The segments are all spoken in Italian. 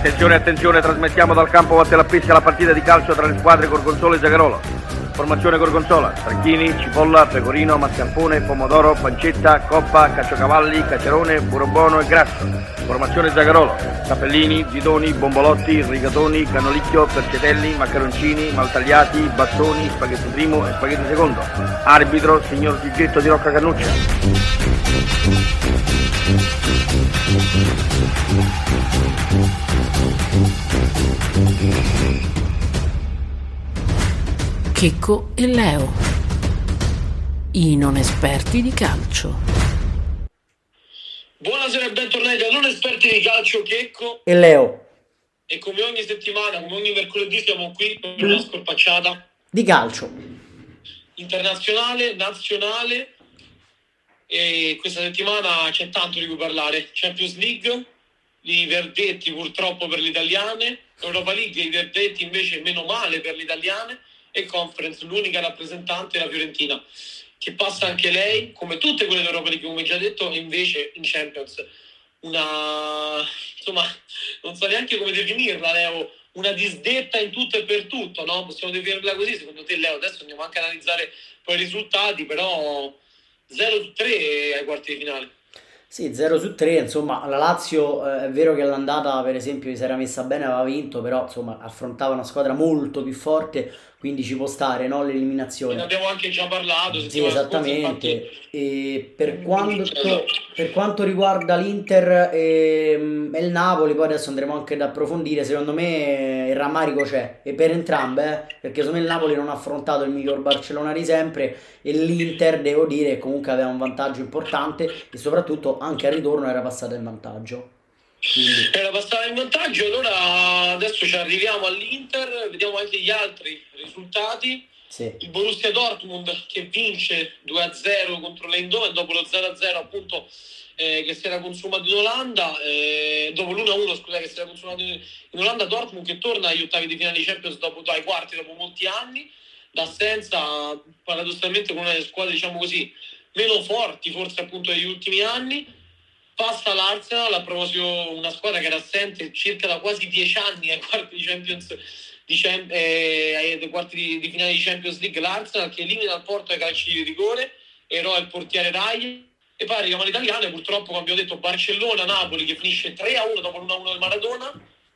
Attenzione, attenzione, trasmettiamo dal campo Vattelapesca la partita di calcio tra le squadre Gorgonzola e Zagarola. Formazione Gorgonzola: Franchini, cipolla, pecorino, mascarpone, pomodoro, pancetta, coppa, caciocavalli, cacerone, burrobono e grasso. Formazione Zagarola: capellini, bidoni, bombolotti, rigatoni, canolicchio, percetelli, maccaroncini, maltagliati, bastoni, spaghetti primo e spaghetti secondo. Arbitro signor Gigetto di Rocca Cannuccia. Checco e Leo, i non esperti di calcio. Buonasera e bentornati a non esperti di calcio, Checco e Leo. E come ogni settimana, come ogni mercoledì, siamo qui per una scorpacciata di calcio internazionale, nazionale. E questa settimana c'è tanto di cui parlare. Champions League, i verdetti purtroppo per le italiane, Europa League, i verdetti invece meno male per le italiane, e Conference, l'unica rappresentante è la Fiorentina, che passa anche lei, come tutte quelle d'Europa League, come già detto, e invece in Champions insomma, non so neanche come definirla, Leo, una disdetta in tutto e per tutto, no? Possiamo definirla così, secondo te, Leo? Adesso andiamo anche a analizzare poi i risultati, però 0-3 ai quarti di finale. Sì, 0-3, insomma, la Lazio è vero che all'andata, per esempio, si era messa bene, aveva vinto, però insomma affrontava una squadra molto più forte, quindi ci può stare, no, l'eliminazione. Ne abbiamo anche già parlato. Sì, esattamente. Infatti... E per quanto riguarda l'Inter e il Napoli, poi adesso andremo anche ad approfondire, secondo me il rammarico c'è, e per entrambe, perché secondo me il Napoli non ha affrontato il miglior Barcellona di sempre, e l'Inter, devo dire, comunque aveva un vantaggio importante e soprattutto anche al ritorno era passata in vantaggio. Quindi... Era passata in vantaggio. Allora adesso ci arriviamo all'Inter, vediamo anche gli altri risultati. Sì. Il Borussia Dortmund che vince 2-0 contro l'Eindhoven dopo lo 0-0 appunto che si era consumato in Olanda, dopo l'1-1 scusa che si era consumato in Olanda. Dortmund che torna agli ottavi di finale di Champions ai quarti dopo molti anni d'assenza, paradossalmente con una delle squadre, diciamo così, meno forti forse appunto degli ultimi anni. Passa l'Arsenal, a proposito, una squadra che era assente circa da quasi 10 anni ai quarti di Champions ai quarti di finale di Champions League, l'Arsenal che elimina il Porto ai calci di rigore, eroe il portiere Rai. E poi arriviamo all'italiano, purtroppo, come abbiamo detto, Barcellona-Napoli che finisce 3-1 dopo l'1-1 del Maradona,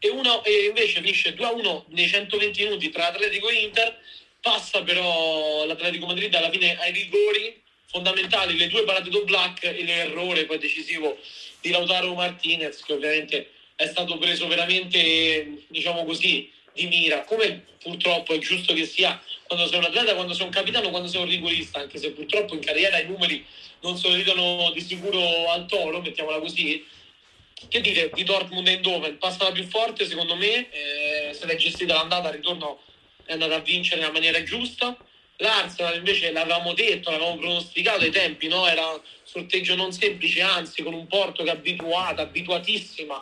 e invece finisce 2-1 nei 120 minuti tra Atletico e Inter. Passa però l'Atletico Madrid alla fine ai rigori fondamentali, le due parate d'Oblak e l'errore poi decisivo di Lautaro Martinez, che ovviamente è stato preso veramente, diciamo così, di mira, come purtroppo è giusto che sia quando sei un atleta, quando sei un capitano, quando sei un rigorista, anche se purtroppo in carriera i numeri non sorridono di sicuro al toro, mettiamola così. Che dire di Dortmund e Eindhoven? Passa la più forte, secondo me, se l'è gestita l'andata, al ritorno è andata a vincere nella maniera giusta. L'Arsenal invece l'avevamo detto, l'avevamo pronosticato ai tempi, no? Era un sorteggio non semplice, anzi con un Porto che è abituatissima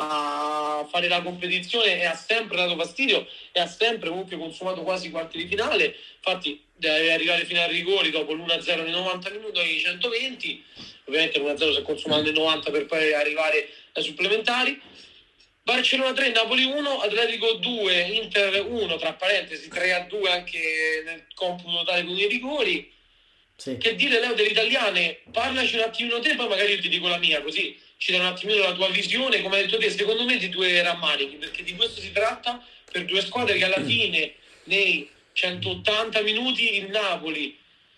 a fare la competizione e ha sempre dato fastidio e ha sempre comunque consumato quasi i quarti di finale. Infatti deve arrivare fino ai rigori dopo l'1-0 nei 90 minuti ai 120, ovviamente l'1-0 si è consumato nei 90 per poi arrivare ai supplementari. Barcellona 3, Napoli 1, Atletico 2, Inter 1, tra parentesi 3-2 anche nel computo totale con i rigori. Sì. Che dire, Leo, delle italiane? Parlaci un attimino te, poi magari io ti dico la mia, così ci dai un attimino la tua visione, come hai detto te, secondo me di due rammarichi, perché di questo si tratta, per due squadre che alla fine nei 180 minuti il Napoli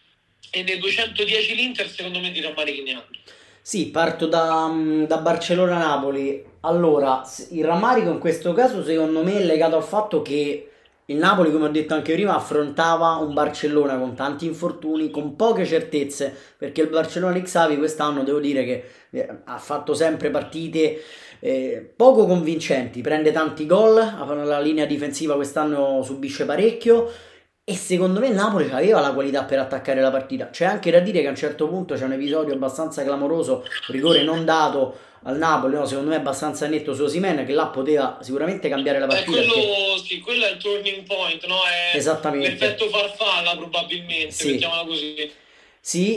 e nei 210 l'Inter, secondo me di rammarichi ne hanno. Sì, parto da Barcellona-Napoli. Allora, il rammarico in questo caso secondo me è legato al fatto che il Napoli, come ho detto anche prima, affrontava un Barcellona con tanti infortuni, con poche certezze, perché il Barcellona di Xavi quest'anno devo dire che ha fatto sempre partite poco convincenti, prende tanti gol, la linea difensiva quest'anno subisce parecchio. E secondo me il Napoli aveva la qualità per attaccare la partita. C'è anche da dire che a un certo punto c'è un episodio abbastanza clamoroso, rigore non dato al Napoli, no? Secondo me abbastanza netto su Osimhen, che là poteva sicuramente cambiare la partita. Quello è il turning point, no? È esattamente l'effetto farfalla probabilmente, sì. Mettiamola così. Sì,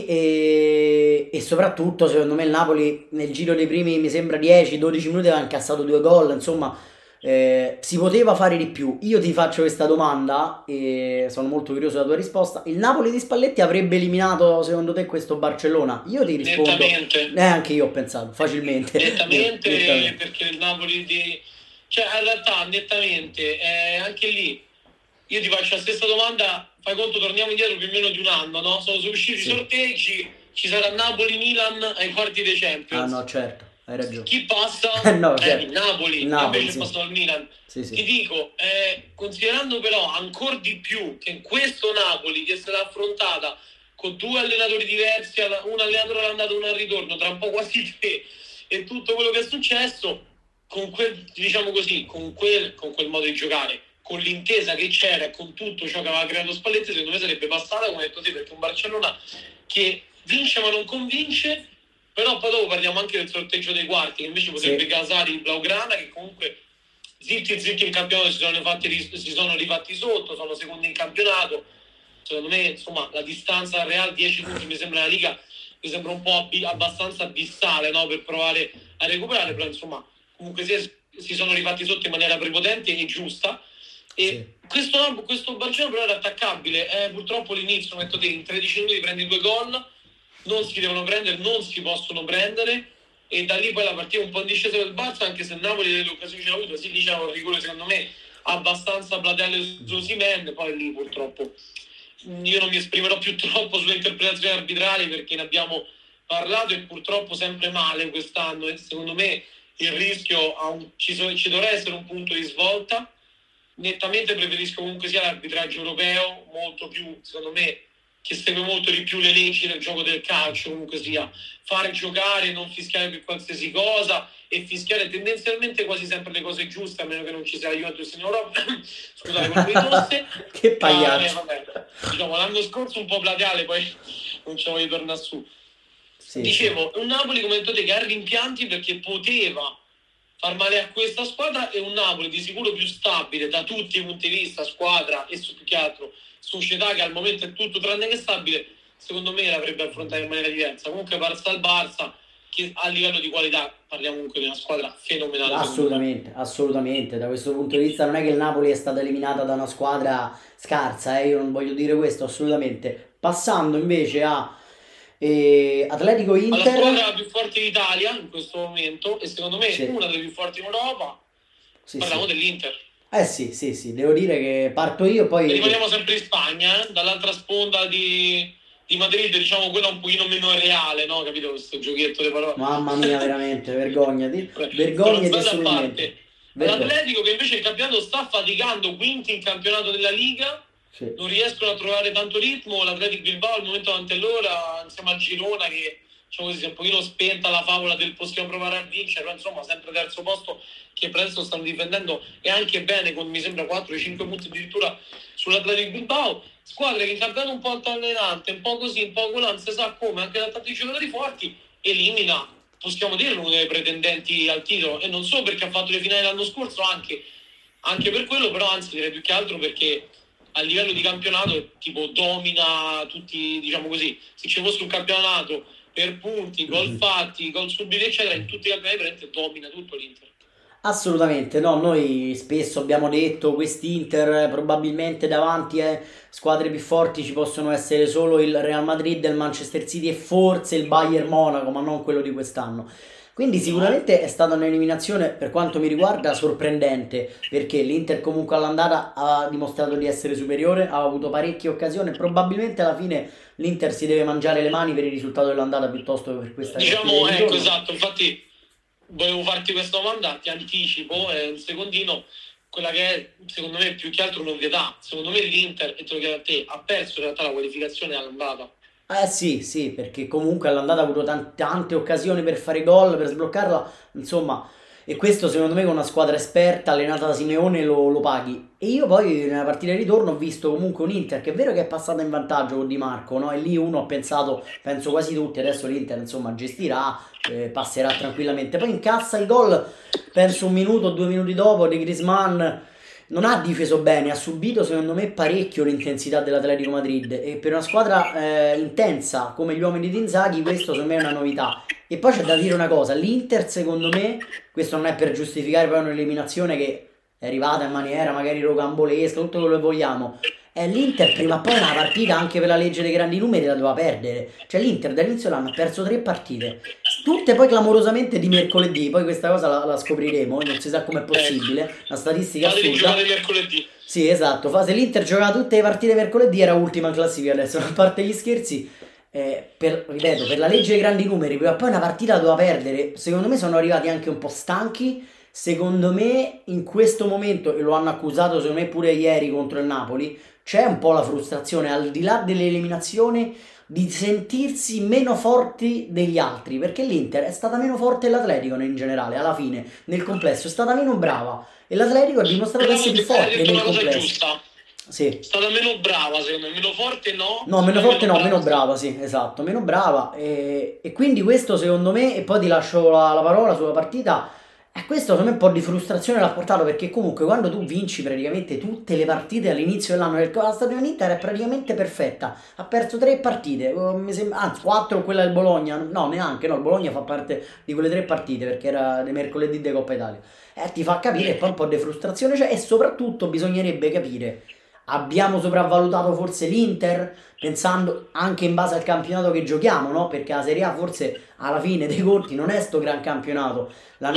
e soprattutto secondo me il Napoli nel giro dei primi, mi sembra 10-12 minuti aveva incassato 2 gol, insomma. Si poteva fare di più. Io ti faccio questa domanda e sono molto curioso della tua risposta. Il Napoli di Spalletti avrebbe eliminato secondo te questo Barcellona? Io ti rispondo Nettamente. anche io ho pensato facilmente. Nettamente, Nettamente. perché il Napoli cioè in realtà nettamente anche lì io ti faccio la stessa domanda, fai conto, torniamo indietro più o meno di un anno, no? Sono usciti Sì. i sorteggi, ci sarà Napoli-Milan ai quarti dei Champions. Ah no, certo, hai ragione. Chi passa? No, certo. Il Napoli, Il Napoli, invece sì. è passato al Milan. Sì, sì. Ti dico, considerando però ancora di più che questo Napoli che sarà affrontata con due allenatori diversi, un allenatore all'andata, uno al ritorno, tra un po' quasi tre, e tutto quello che è successo, con quel, diciamo così, con quel modo di giocare, con l'intesa che c'era, con tutto ciò che aveva creato Spalletti, secondo me sarebbe passata, come hai detto te, perché un Barcellona che vince ma non convince. Però poi dopo parliamo anche del sorteggio dei quarti, che invece potrebbe casare il Blaugrana, che comunque zitti in campionato si sono rifatti sotto, sono secondi in campionato. Secondo me, insomma, la distanza al Real 10 punti mi sembra la Liga, mi sembra un po' abbastanza abissale, no? Per provare a recuperare, però insomma, comunque si sono rifatti sotto in maniera prepotente e giusta. E questo Barcellona però era attaccabile, purtroppo l'inizio, metto te, in 13 minuti prendi 2 gol, non si devono prendere, non si possono prendere, e da lì poi la partita un po' in discesa del Barça, anche se Napoli delle occasioni ce l'ha avuto, si diceva un rigore secondo me abbastanza platelle su Osimhen, poi lì purtroppo io non mi esprimerò più troppo sulle interpretazioni arbitrali perché ne abbiamo parlato e purtroppo sempre male quest'anno, e secondo me il rischio ci dovrà essere un punto di svolta. Nettamente preferisco comunque sia l'arbitraggio europeo, molto più, secondo me, che segue molto di più le leggi del gioco del calcio, comunque sia fare giocare, non fischiare per qualsiasi cosa e fischiare tendenzialmente quasi sempre le cose giuste, a meno che non ci sia la Juventus in Europa. Scusate, quello di tosse. Che pagliaccio. Vabbè. Diciamo, l'anno scorso un po' plateale, poi non ce la voglio tornare su. Sì, Dicevo, un Napoli, come detto te, che ha rimpianti perché poteva far male a questa squadra, e un Napoli di sicuro più stabile da tutti i punti di vista, squadra e più che altro società, che al momento è tutto tranne che stabile, secondo me l'avrebbe affrontato in maniera diversa. Comunque Barça, che a livello di qualità parliamo comunque di una squadra fenomenale. Assolutamente, da questo punto di vista non è che il Napoli è stata eliminata da una squadra scarsa, io non voglio dire questo assolutamente. Passando invece a Atletico Inter, la squadra più forte d'Italia in questo momento, e secondo me una delle più forti in Europa. Parliamo dell'Inter. Sì, devo dire che parto io, poi rimaniamo sempre in Spagna, dall'altra sponda di Madrid, diciamo quella un pochino meno reale, no? Capito questo giochetto di parole? Mamma mia, veramente, vergognati assolutamente. L'Atletico, che invece il campionato sta faticando, quinti in campionato della Liga, non riescono a trovare tanto ritmo. L'Atletico Bilbao al momento davanti a loro, insieme al Girona, che diciamo così, si è un pochino spenta la favola del possiamo provare a vincere, però insomma sempre terzo posto, che per adesso stanno difendendo e anche bene, con mi sembra 4-5 punti addirittura sull'Atletico Bilbao. Squadre che in campionato un po' altalenante, un po' così, un po' colà, non si sa come, anche da tanti giocatori forti, elimina, possiamo dirlo, uno dei pretendenti al titolo, e non solo perché ha fatto le finali l'anno scorso, anche per quello, però anzi direi più che altro perché a livello di campionato tipo domina tutti, diciamo così, se ci fosse un campionato per punti, gol fatti, gol subiti eccetera, in tutti i campionati domina tutto l'Inter. Assolutamente, no, noi spesso abbiamo detto quest'Inter probabilmente davanti a squadre più forti ci possono essere solo il Real Madrid, il Manchester City e forse il Bayern Monaco, ma non quello di quest'anno. Quindi sicuramente è stata un'eliminazione, per quanto mi riguarda, sorprendente, perché l'Inter comunque all'andata ha dimostrato di essere superiore, ha avuto parecchie occasioni, probabilmente alla fine l'Inter si deve mangiare le mani per il risultato dell'andata piuttosto che per questa diciamo, ecco, esatto, infatti volevo farti questa domanda, ti anticipo, un secondino, quella che è secondo me più che altro un'ovvietà. Secondo me l'Inter, e te lo chiedo a te, ha perso in realtà la qualificazione all'andata. Sì, perché comunque all'andata ha avuto tante occasioni per fare gol, per sbloccarla, insomma, e questo secondo me con una squadra esperta, allenata da Simeone, lo paghi. E io poi nella partita di ritorno ho visto comunque un Inter che è vero che è passata in vantaggio con Di Marco, no? E lì uno ha pensato, penso quasi tutti, adesso l'Inter insomma gestirà, passerà tranquillamente. Poi incassa il gol, penso un minuto o 2 minuti dopo, di Griezmann. Non ha difeso bene, ha subito secondo me parecchio l'intensità dell'Atletico Madrid, e per una squadra intensa come gli uomini di Inzaghi questo secondo me è una novità. E poi c'è da dire una cosa, l'Inter secondo me, questo non è per giustificare poi un'eliminazione che è arrivata in maniera magari rocambolesca, tutto quello che vogliamo. L'Inter prima o poi una partita, anche per la legge dei grandi numeri, la doveva perdere. Cioè l'Inter dall'inizio dell'anno ha perso 3 partite, tutte poi clamorosamente di mercoledì. Poi questa cosa la scopriremo, non si sa com'è possibile, una statica Fate assurda. giocare mercoledì. Sì, esatto, se l'Inter giocava tutte le partite mercoledì era ultima in classifica adesso, a parte gli scherzi. Ripeto, per la legge dei grandi numeri, prima o poi una partita la doveva perdere. Secondo me sono arrivati anche un po' stanchi. Secondo me in questo momento, e lo hanno accusato secondo me pure ieri contro il Napoli, c'è un po' la frustrazione, al di là dell'eliminazione, di sentirsi meno forti degli altri, perché l'Inter è stata meno forte dell'Atletico in generale, alla fine, nel complesso, è stata meno brava, e l'Atletico ha dimostrato di essere più forte nel complesso. Giusta. Sì. È stata meno brava, secondo me, meno forte no. No, meno forte no, meno brava, sì, esatto, meno brava, e quindi questo secondo me, e poi ti lascio la parola sulla partita. Questo secondo me un po' di frustrazione l'ha portato, perché comunque quando tu vinci praticamente tutte le partite all'inizio dell'anno, la stagione dell'Inter è praticamente perfetta, ha perso 3 partite, anzi 4 quella del Bologna, no neanche, no, il Bologna fa parte di quelle 3 partite perché era dei mercoledì di Coppa Italia, ti fa capire che poi un po' di frustrazione c'è, e soprattutto bisognerebbe capire, abbiamo sopravvalutato forse l'Inter, pensando anche in base al campionato che giochiamo, no? Perché la Serie A forse alla fine dei conti non è sto gran campionato.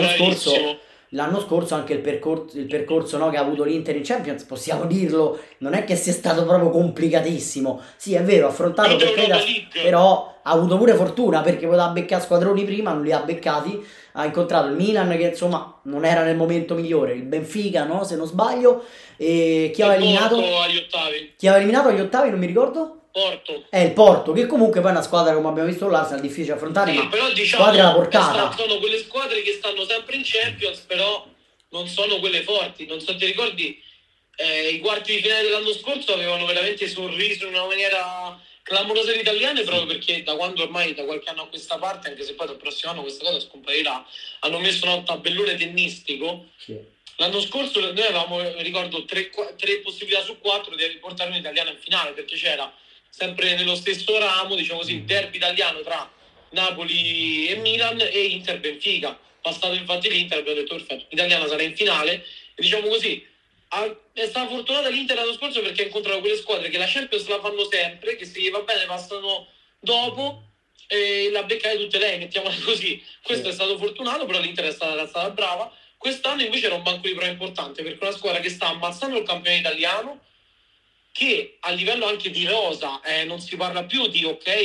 L'anno scorso anche il percorso, no, che ha avuto l'Inter in Champions, possiamo dirlo, non è che sia stato proprio complicatissimo. Sì, è vero, ha affrontato però ha avuto pure fortuna, perché poteva beccare squadroni prima, non li ha beccati. Ha incontrato il Milan, che insomma non era nel momento migliore, il Benfica, no, se non sbaglio, e chi aveva eliminato agli ottavi. Chi aveva eliminato agli ottavi, non mi ricordo. Porto. Il Porto, che comunque poi è una squadra, come abbiamo visto l'Arsenal, difficile da affrontare, ma però diciamo squadra alla portata. Sono quelle squadre che stanno sempre in Champions, però non sono quelle forti. Non so, ti ricordi i quarti di finale dell'anno scorso avevano veramente sorriso in una maniera clamorosa gli italiani, proprio perché da quando ormai da qualche anno a questa parte, anche se poi dal prossimo anno questa cosa scomparirà, hanno messo un tabellone tennistico. Sì. L'anno scorso noi avevamo, ricordo, 3 possibilità su 4 di riportare un italiano in finale, perché c'era sempre nello stesso ramo, diciamo così, il derby italiano tra Napoli e Milan e Inter-Benfica. Passato infatti l'Inter, abbiamo detto perfetto, l'italiana sarà in finale, e diciamo così è stata fortunata l'Inter l'anno scorso perché ha incontrato quelle squadre che la Champions la fanno sempre, che se gli va bene passano dopo, e la beccate tutte lei, mettiamola così. Questo è stato fortunato, però l'Inter è stata brava. Quest'anno invece era un banco di prova importante, perché una squadra che sta ammazzando il campione italiano, che a livello anche di rosa non si parla più di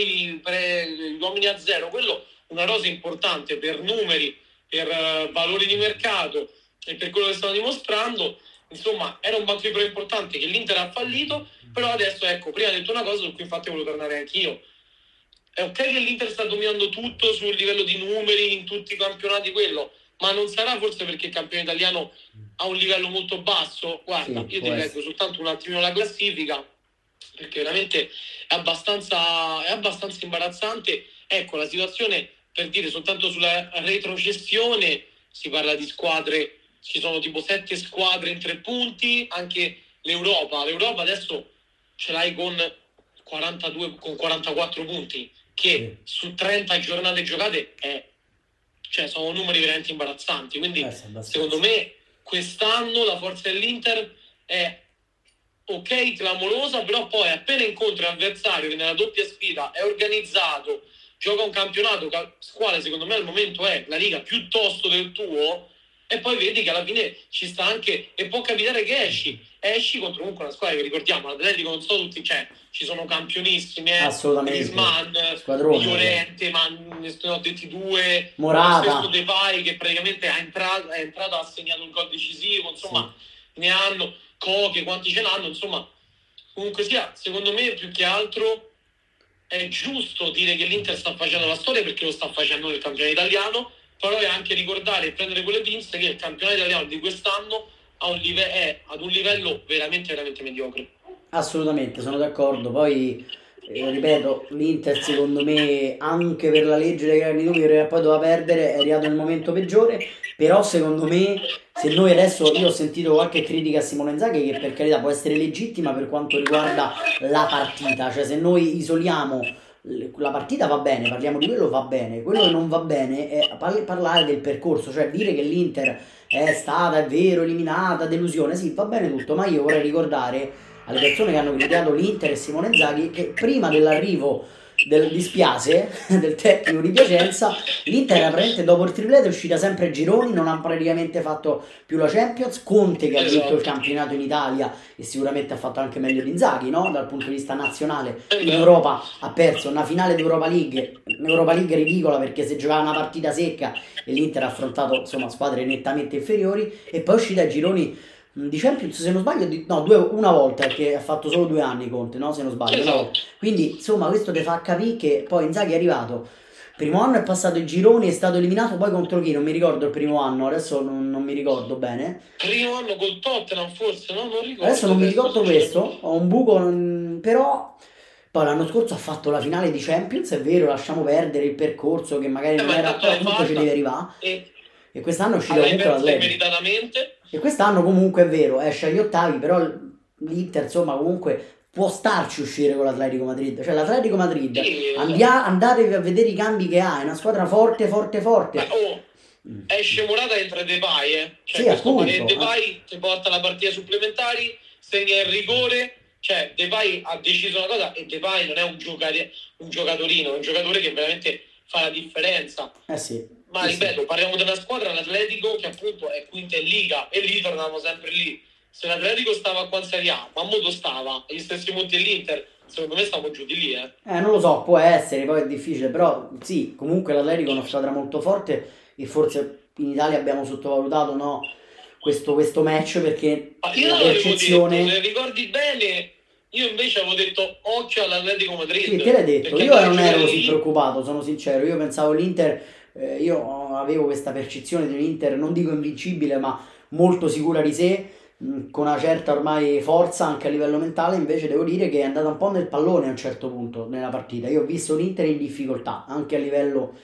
gli uomini a zero, quello una rosa importante per numeri, per valori di mercato e per quello che stanno dimostrando. Insomma, era un banco di prova importante che l'Inter ha fallito, però adesso, ecco, prima ho detto una cosa su cui infatti volevo tornare anch'io. È ok che l'Inter sta dominando tutto sul livello di numeri in tutti i campionati, quello, ma non sarà forse perché il campione italiano ha un livello molto basso? Guarda, sì, io ti leggo soltanto un attimino la classifica, perché veramente è abbastanza imbarazzante. Ecco, la situazione, per dire, soltanto sulla retrocessione si parla di squadre, ci sono tipo 7 squadre in 3 punti, anche l'Europa adesso ce l'hai con 44 punti, che su 30 giornate giocate sono numeri veramente imbarazzanti. Quindi secondo me quest'anno la forza dell'Inter è ok, clamorosa, però poi appena incontri un avversario che nella doppia sfida è organizzato, gioca un campionato quale secondo me al momento è la Liga piuttosto del tuo, e poi vedi che alla fine ci sta anche, e può capitare che esci contro comunque una squadra che, ricordiamo, l'Atletico non so tutti, ci sono campionissimi, Griezmann, Llorente, ma ne ho detti 2, Morata, lo stesso Depay che praticamente è entrato, ha segnato un gol decisivo, insomma, sì. Ne hanno Koke, quanti ce l'hanno, insomma. Comunque sia, secondo me più che altro è giusto dire che l'Inter sta facendo la storia, perché lo sta facendo nel campionato italiano, però è anche ricordare e prendere quelle pinze che il campionato italiano di quest'anno è ad un livello veramente veramente mediocre. Assolutamente, sono d'accordo. Poi ripeto, l'Inter secondo me, anche per la legge dei grandi numeri che poi doveva perdere, è arrivato nel momento peggiore. Però secondo me, se noi adesso, io ho sentito qualche critica a Simone Inzaghi, che per carità può essere legittima per quanto riguarda la partita, cioè se noi isoliamo la partita va bene, parliamo di quello, va bene. Quello che non va bene è parlare del percorso, cioè dire che l'Inter è stata, è vero, eliminata, delusione, sì, va bene tutto, ma io vorrei ricordare alle persone che hanno criticato l'Inter e Simone Inzaghi che prima dell'arrivo di Spiase, del tecnico di Piacenza, l'Inter era praticamente dopo il triplete è uscita sempre ai gironi, non ha praticamente fatto più la Champions. Conte che ha vinto il campionato in Italia e sicuramente ha fatto anche meglio di Inzaghi, no? Dal punto di vista nazionale. In Europa ha perso una finale d'Europa League, un'Europa League ridicola perché si giocava una partita secca e l'Inter ha affrontato insomma squadre nettamente inferiori, e poi è uscita ai gironi di Champions, se non sbaglio, una volta, perché ha fatto solo 2 anni Conte, no? Se non sbaglio, no? Quindi insomma questo ti fa capire che poi Inzaghi è arrivato, primo anno è passato i gironi, è stato eliminato poi contro chi? Non mi ricordo il primo anno, adesso non mi ricordo bene. Primo anno col Tottenham forse, no? Non ricordo. Adesso non mi ricordo questo, ho un buco, però poi l'anno scorso ha fatto la finale di Champions, è vero, lasciamo perdere il percorso che magari non era, però comunque ci deve arrivare. E quest'anno è uscito comunque l'Atletico. Meritatamente. E quest'anno comunque è vero, esce agli ottavi, però l'Inter insomma comunque può starci uscire con l'Atletico Madrid. Cioè l'Atletico Madrid, andatevi a vedere i cambi che ha, è una squadra forte. Esce Morata, entra Depay, Cioè, sì, appunto. Depay ti porta la partita supplementari, segna il rigore. Cioè Depay ha deciso una cosa, e Depay non è un giocatorino, è un giocatore che veramente fa la differenza. Sì. Ma ripeto, parliamo di una squadra, l'Atletico, che appunto è quinta in Liga, e lì torniamo sempre lì. Se l'Atletico stava qua in Serie A, ma molto stava agli stessi punti dell'Inter, secondo me stiamo giù di lì. Non lo so, può essere, poi è difficile, però sì, comunque l'Atletico è una squadra molto forte e forse in Italia abbiamo sottovalutato, no, questo match, perché io la non percezione... detto, se ricordi bene, io invece avevo detto occhio all'Atletico Madrid. Sì, te l'hai detto, io non ero così preoccupato, sono sincero, io pensavo l'Inter... io avevo questa percezione dell'Inter, non dico invincibile, ma molto sicura di sé, con una certa ormai forza anche a livello mentale. Invece devo dire che è andata un po' nel pallone a un certo punto nella partita. Io ho visto l'Inter in difficoltà anche a livello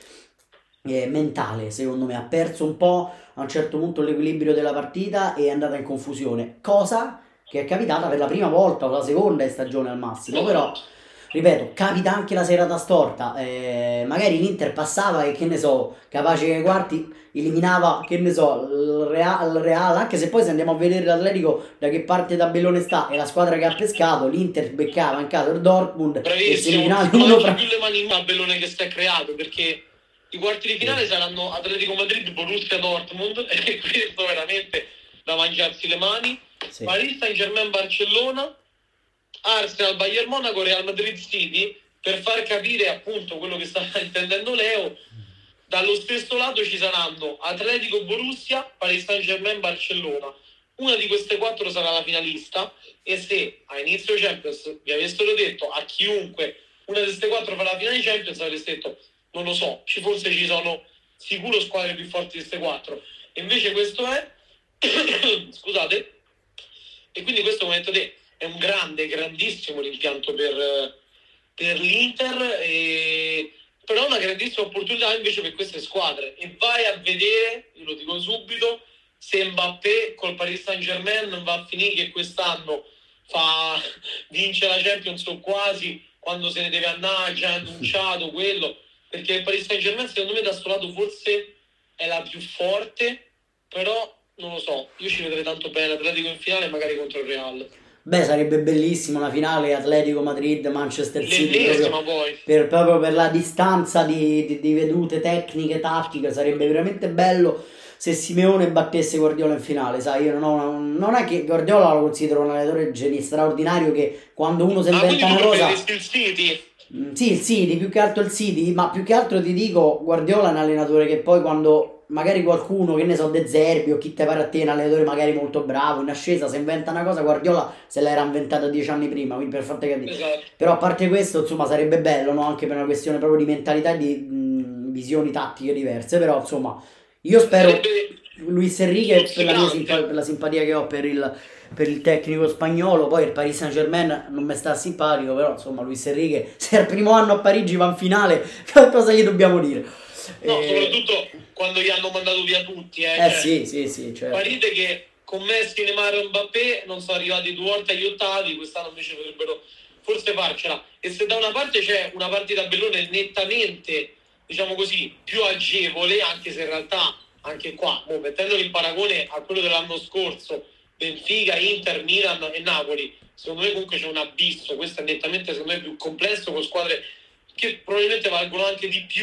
mentale, secondo me ha perso un po' a un certo punto l'equilibrio della partita e è andata in confusione, cosa che è capitata per la prima volta o la seconda in stagione al massimo. Però ripeto, capita anche la serata storta, magari l'Inter passava e che ne so, capace che ai quarti eliminava, che ne so, il Real, anche se poi se andiamo a vedere l'Atletico da che parte tabellone sta e la squadra che ha pescato, l'Inter beccava in casa il Dortmund e si eliminava uno fra... più le mani in tabellone che si è creato, perché i quarti di finale saranno Atletico Madrid, Borussia Dortmund, e questo veramente da mangiarsi le mani. Sì. Paris Saint-Germain, Barcellona, Arsenal, Bayern Monaco, Real Madrid, City, per far capire appunto quello che sta intendendo Leo. Dallo stesso lato ci saranno Atletico, Borussia, Paris Saint-Germain, Barcellona. Una di queste 4 sarà la finalista, e se a inizio Champions vi avessero detto a chiunque una di queste 4 farà la finale di Champions, avreste detto non lo so, forse ci sono sicuro squadre più forti di queste 4. E invece questo è scusate, e quindi questo, come hai detto te, è un grandissimo rimpianto per l'Inter, però una grandissima opportunità invece per queste squadre. E vai a vedere, io lo dico subito, se Mbappé col Paris Saint-Germain va a finire che quest'anno vince la Champions o quasi, quando se ne deve andare, già annunciato quello, perché il Paris Saint-Germain secondo me da sto lato forse è la più forte, però non lo so, io ci vedrei tanto bene l'Atletico in finale, magari contro il Real. Beh, sarebbe bellissimo una finale Atletico Madrid Manchester City, proprio per la distanza di vedute tecniche, tattiche. Sarebbe veramente bello se Simeone battesse Guardiola in finale. Sai, io non è che Guardiola lo considero un allenatore straordinario, che quando uno si inventa una cosa... il City? Sì, il City, più che altro il City, ma più che altro ti dico, Guardiola è un allenatore che poi quando magari qualcuno, che ne so, De Zerbi o chi te pare a te, un allenatore magari molto bravo, in ascesa, se inventa una cosa, Guardiola se l'era inventata 10 anni prima, quindi per farti capire. Esatto. Però a parte questo, insomma, sarebbe bello, no? Anche per una questione proprio di mentalità e di visioni tattiche diverse, però insomma, io spero Luis Enrique, per la simpatia che ho per il tecnico spagnolo. Poi il Paris Saint-Germain non mi sta simpatico, però insomma Luis Enrique, se al primo anno a Parigi va in finale, cosa gli dobbiamo dire? No, soprattutto quando gli hanno mandato via tutti. Sì, certo. Parite che con Messi, Neymar e Mbappé non sono arrivati 2 volte agli ottavi, quest'anno invece potrebbero forse farcela. E se da una parte c'è una partita tabellone nettamente, diciamo così, più agevole, anche se in realtà anche qua, mettendolo in paragone a quello dell'anno scorso, Benfica, Inter, Milan e Napoli, secondo me comunque c'è un abisso. Questo è nettamente, secondo me, più complesso, con squadre che probabilmente valgono anche di più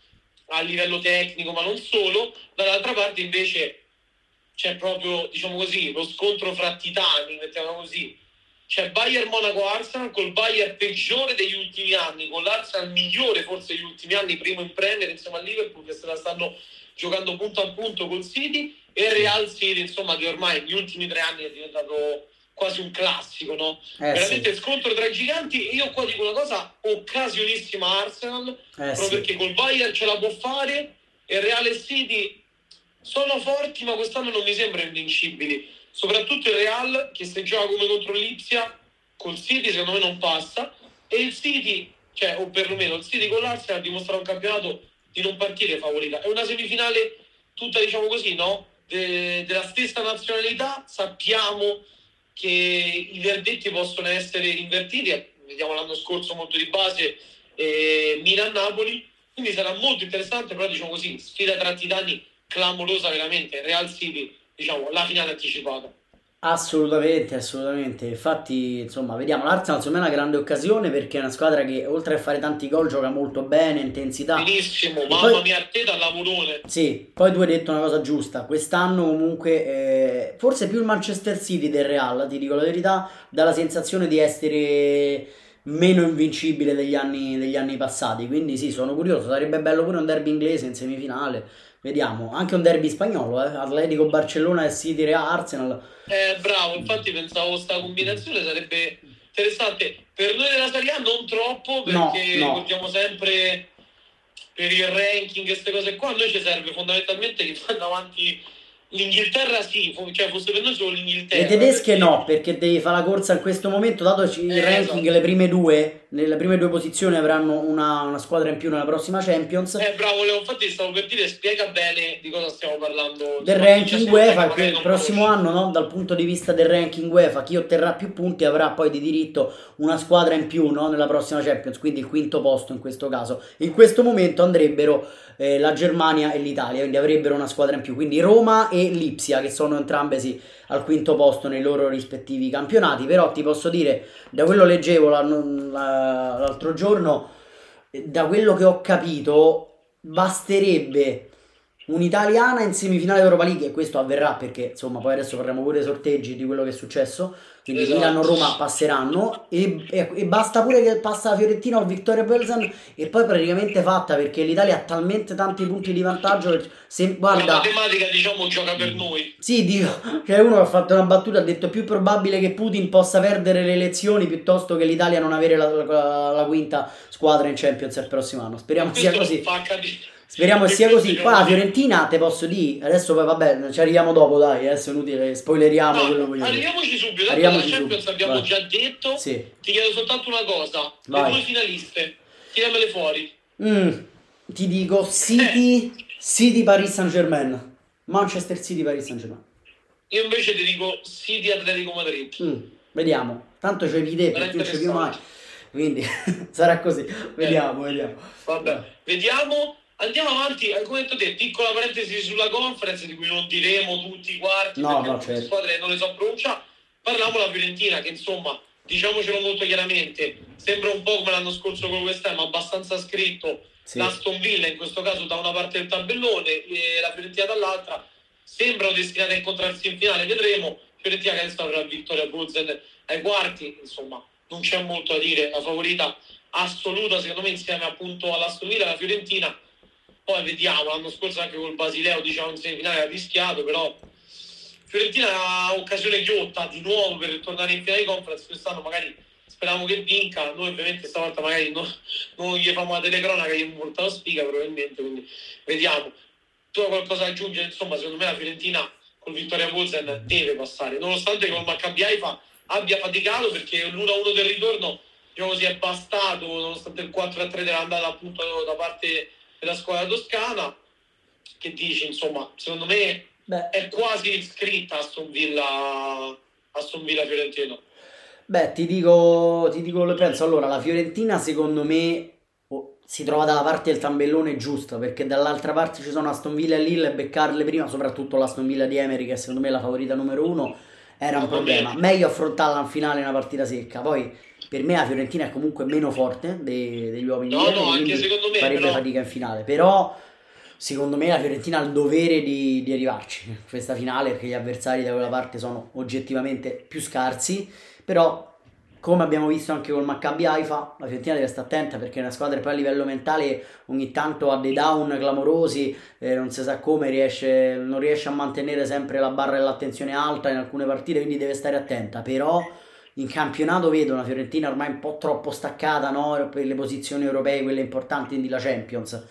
a livello tecnico, ma non solo. Dall'altra parte invece c'è proprio, diciamo così, lo scontro fra titani, mettiamo così. C'è Bayern Monaco-Arsenal, col Bayern peggiore degli ultimi anni, con l'Arsenal migliore forse degli ultimi anni, primo in Premier insieme al Liverpool, che se la stanno giocando punto a punto col City, e Real City, insomma, che ormai negli ultimi 3 anni è diventato quasi un classico, no? Veramente sì. Scontro tra i giganti. E io qua dico una cosa, occasionissima Arsenal, proprio sì, perché col Bayern ce la può fare, e Real e City sono forti, ma quest'anno non mi sembrano invincibili. Soprattutto il Real, che se gioca come contro l'Ipsia, col City secondo me non passa, e il City, cioè, o perlomeno il City con l'Arsenal, dimostra un campionato di non partire favorita. È una semifinale tutta, diciamo così, no? Della stessa nazionalità. Sappiamo che i verdetti possono essere invertiti, vediamo l'anno scorso molto di base, Milan-Napoli, quindi sarà molto interessante, però diciamo così, sfida tra titani clamorosa veramente. Real City, diciamo, la finale anticipata. Assolutamente, assolutamente. Infatti, insomma, vediamo, l'Arsenal secondo me è una grande occasione, perché è una squadra che oltre a fare tanti gol gioca molto bene, intensità. Benissimo, mamma mia, Arteta al lavorone. Sì, poi tu hai detto una cosa giusta, quest'anno comunque forse più il Manchester City del Real, ti dico la verità, dà la sensazione di essere meno invincibile degli anni passati, quindi sì, sono curioso, sarebbe bello pure un derby inglese in semifinale. Vediamo, anche un derby spagnolo, Atletico Barcellona e City Real Arsenal. Bravo, infatti pensavo questa combinazione sarebbe interessante. Per noi della Serie A non troppo, perché no. Guardiamo sempre per il ranking e queste cose qua. A noi ci serve fondamentalmente che vanno avanti l'Inghilterra, sì, cioè fosse per noi solo l'Inghilterra. Le tedesche no, perché devi fare la corsa in questo momento, dato il ranking, esatto. Nelle prime due posizioni avranno una squadra in più nella prossima Champions. Bravo Leo, infatti stavo per dire, spiega bene di cosa stiamo parlando. Del ranking UEFA, che il prossimo anno, no, dal punto di vista del ranking UEFA, chi otterrà più punti avrà poi di diritto una squadra in più, no, nella prossima Champions, quindi il quinto posto in questo caso. In questo momento andrebbero la Germania e l'Italia, quindi avrebbero una squadra in più, quindi Roma e Lipsia, che sono entrambe sì al quinto posto nei loro rispettivi campionati. Però ti posso dire, da quello leggevo l'altro giorno, da quello che ho capito basterebbe un'italiana in semifinale Europa League, e questo avverrà perché insomma poi adesso faremo pure sorteggi di quello che è successo, quindi esatto. Milano-Roma passeranno, e basta pure che passa la Fiorentina o Victoria Pilsen, e poi praticamente fatta, perché l'Italia ha talmente tanti punti di vantaggio che guarda, la matematica, diciamo, gioca per noi. Sì, dico, c'è uno che ha fatto una battuta, ha detto più probabile che Putin possa perdere le elezioni piuttosto che l'Italia non avere la quinta squadra in Champions il prossimo anno. Speriamo sia così. Speriamo che sia così. Poi la Fiorentina, te posso dire, adesso poi vabbè, ci arriviamo dopo, dai, adesso è inutile, spoileriamo quello che voglio dire. Arriviamoci subito, la Champions abbiamo già detto, sì. Ti chiedo soltanto una cosa, le due finaliste, tiramele fuori. Ti dico City Paris Saint-Germain, Manchester City Paris Saint-Germain. Io invece ti dico City Atletico Madrid. Vediamo, tanto c'è idee perché non c'è più mai, quindi sarà così, vediamo. Vabbè, vediamo. Andiamo avanti, come detto te, piccola parentesi sulla conference, di cui non diremo tutti i quarti, perché le squadre non le so pronunciare. Parliamo della Fiorentina, che insomma, diciamocelo molto chiaramente, sembra un po' come l'anno scorso con West Ham, abbastanza scritto. Sì. L'Aston Villa in questo caso da una parte del tabellone e la Fiorentina dall'altra, sembrano destinate a incontrarsi in finale, vedremo. Fiorentina che adesso avrà Victoria Pilsen ai quarti, insomma, non c'è molto da dire, la favorita assoluta secondo me insieme appunto all'Aston Villa e alla Fiorentina. Poi vediamo, l'anno scorso anche col Basileo, diciamo, in semifinale era rischiato, però Fiorentina ha occasione ghiotta di nuovo per tornare in finale di conference. Quest'anno magari speriamo che vinca, noi ovviamente stavolta magari non gli facciamo la telecronaca, gli abbiamo portato spiga probabilmente, quindi vediamo. Tu hai qualcosa da aggiungere? Insomma, secondo me la Fiorentina col Victoria Pilsen deve passare, nonostante col Maccabi Haifa abbia faticato, perché l'1-1 del ritorno, diciamo, si è bastato, nonostante il 4-3 dell'andata appunto da parte della squadra toscana. Che dici? Insomma, secondo me è quasi scritta Aston Villa Fiorentino. Beh, ti dico lo penso. Allora, la Fiorentina secondo me si trova dalla parte del tabellone giusta, perché dall'altra parte ci sono Aston Villa e Lille, e beccarle prima, soprattutto l'Aston Villa di Emery, che secondo me è la favorita numero uno, era un Mamma problema. mia. Meglio affrontarla in finale una partita secca. Poi, per me la Fiorentina è comunque meno forte degli uomini di No, no, Emery, anche quindi secondo me, farebbe però fatica in finale. Però, secondo me la Fiorentina ha il dovere di arrivarci in questa finale, perché gli avversari da quella parte sono oggettivamente più scarsi. Però, come abbiamo visto anche col Maccabi Haifa, la Fiorentina deve stare attenta, perché è una squadra che poi a livello mentale ogni tanto ha dei down clamorosi, non si sa come non riesce a mantenere sempre la barra dell'attenzione alta in alcune partite, quindi deve stare attenta. Però in campionato vedo una Fiorentina ormai un po' troppo staccata, no? Per le posizioni europee, quelle importanti, quindi la Champions.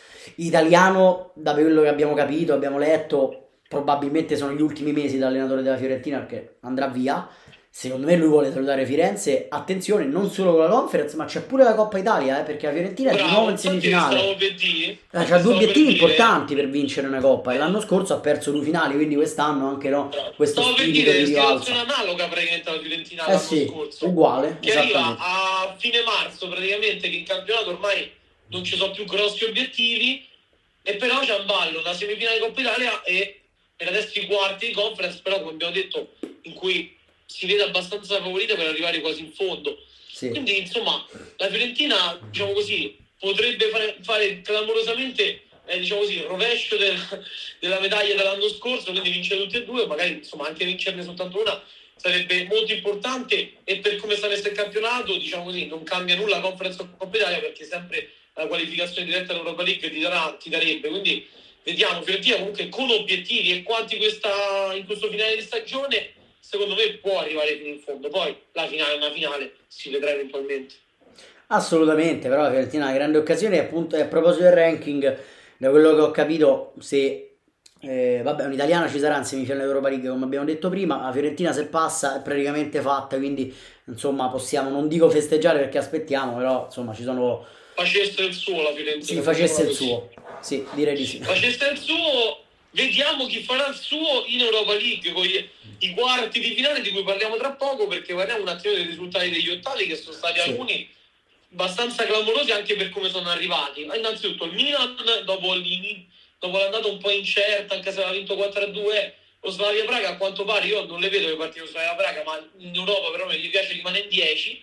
Italiano, da quello che abbiamo capito, abbiamo letto, probabilmente sono gli ultimi mesi da allenatore della Fiorentina, perché andrà via. Secondo me lui vuole salutare Firenze. Attenzione, non solo con la Conference, ma c'è pure la Coppa Italia, perché la Fiorentina è di nuovo bravo, in infatti semifinale. stavo per dire, C'ha due stavo per obiettivi dire, importanti per vincere una Coppa, e l'anno scorso ha perso due finali, quindi quest'anno anche no, bravo. questo Stavo per spirito dire di situazione rivalsa. analoga praticamente alla Fiorentina Eh l'anno sì, scorso, uguale, che arriva esattamente. a fine marzo praticamente, che in campionato ormai non ci sono più grossi obiettivi, e però c'è un ballo, una semifinale di Coppa Italia e per adesso i quarti di Conference, però come abbiamo detto, in cui si vede abbastanza favorita per arrivare quasi in fondo. Sì. Quindi insomma la Fiorentina, diciamo così, potrebbe fare clamorosamente diciamo così, il rovescio della medaglia dell'anno scorso, quindi vincere tutte e due, magari insomma anche vincerne soltanto una sarebbe molto importante, e per come sta messo il campionato, diciamo così, non cambia nulla la Conference o Coppa Italia, perché sempre la qualificazione diretta all'Europa League ti darebbe. Quindi vediamo, Fiorentina comunque con obiettivi e quanti in questo finale di stagione, secondo me può arrivare fino in fondo. Poi la finale è una finale, si vedrà eventualmente. Assolutamente, però la Fiorentina ha una grande occasione, e appunto, a proposito del ranking, da quello che ho capito, se vabbè, un'italiana ci sarà in semifinale Europa League, come abbiamo detto prima. La Fiorentina, se passa, è praticamente fatta, quindi insomma possiamo, non dico festeggiare perché aspettiamo, però insomma ci sono... Facesse il suo la Fiorentina. Sì, facesse il suo, sì, direi di sì. Facesse il suo, vediamo chi farà il suo in Europa League con i quarti di finale, di cui parliamo tra poco, perché parliamo un attimo dei risultati degli ottavi, che sono stati Sì. alcuni abbastanza clamorosi anche per come sono arrivati. Innanzitutto il Milan, dopo l'andata un po' incerta, anche se aveva vinto 4-2, lo Slavia Praga, a quanto pare, io non le vedo le partite dello Slavia Praga, ma in Europa però mi piace, rimane in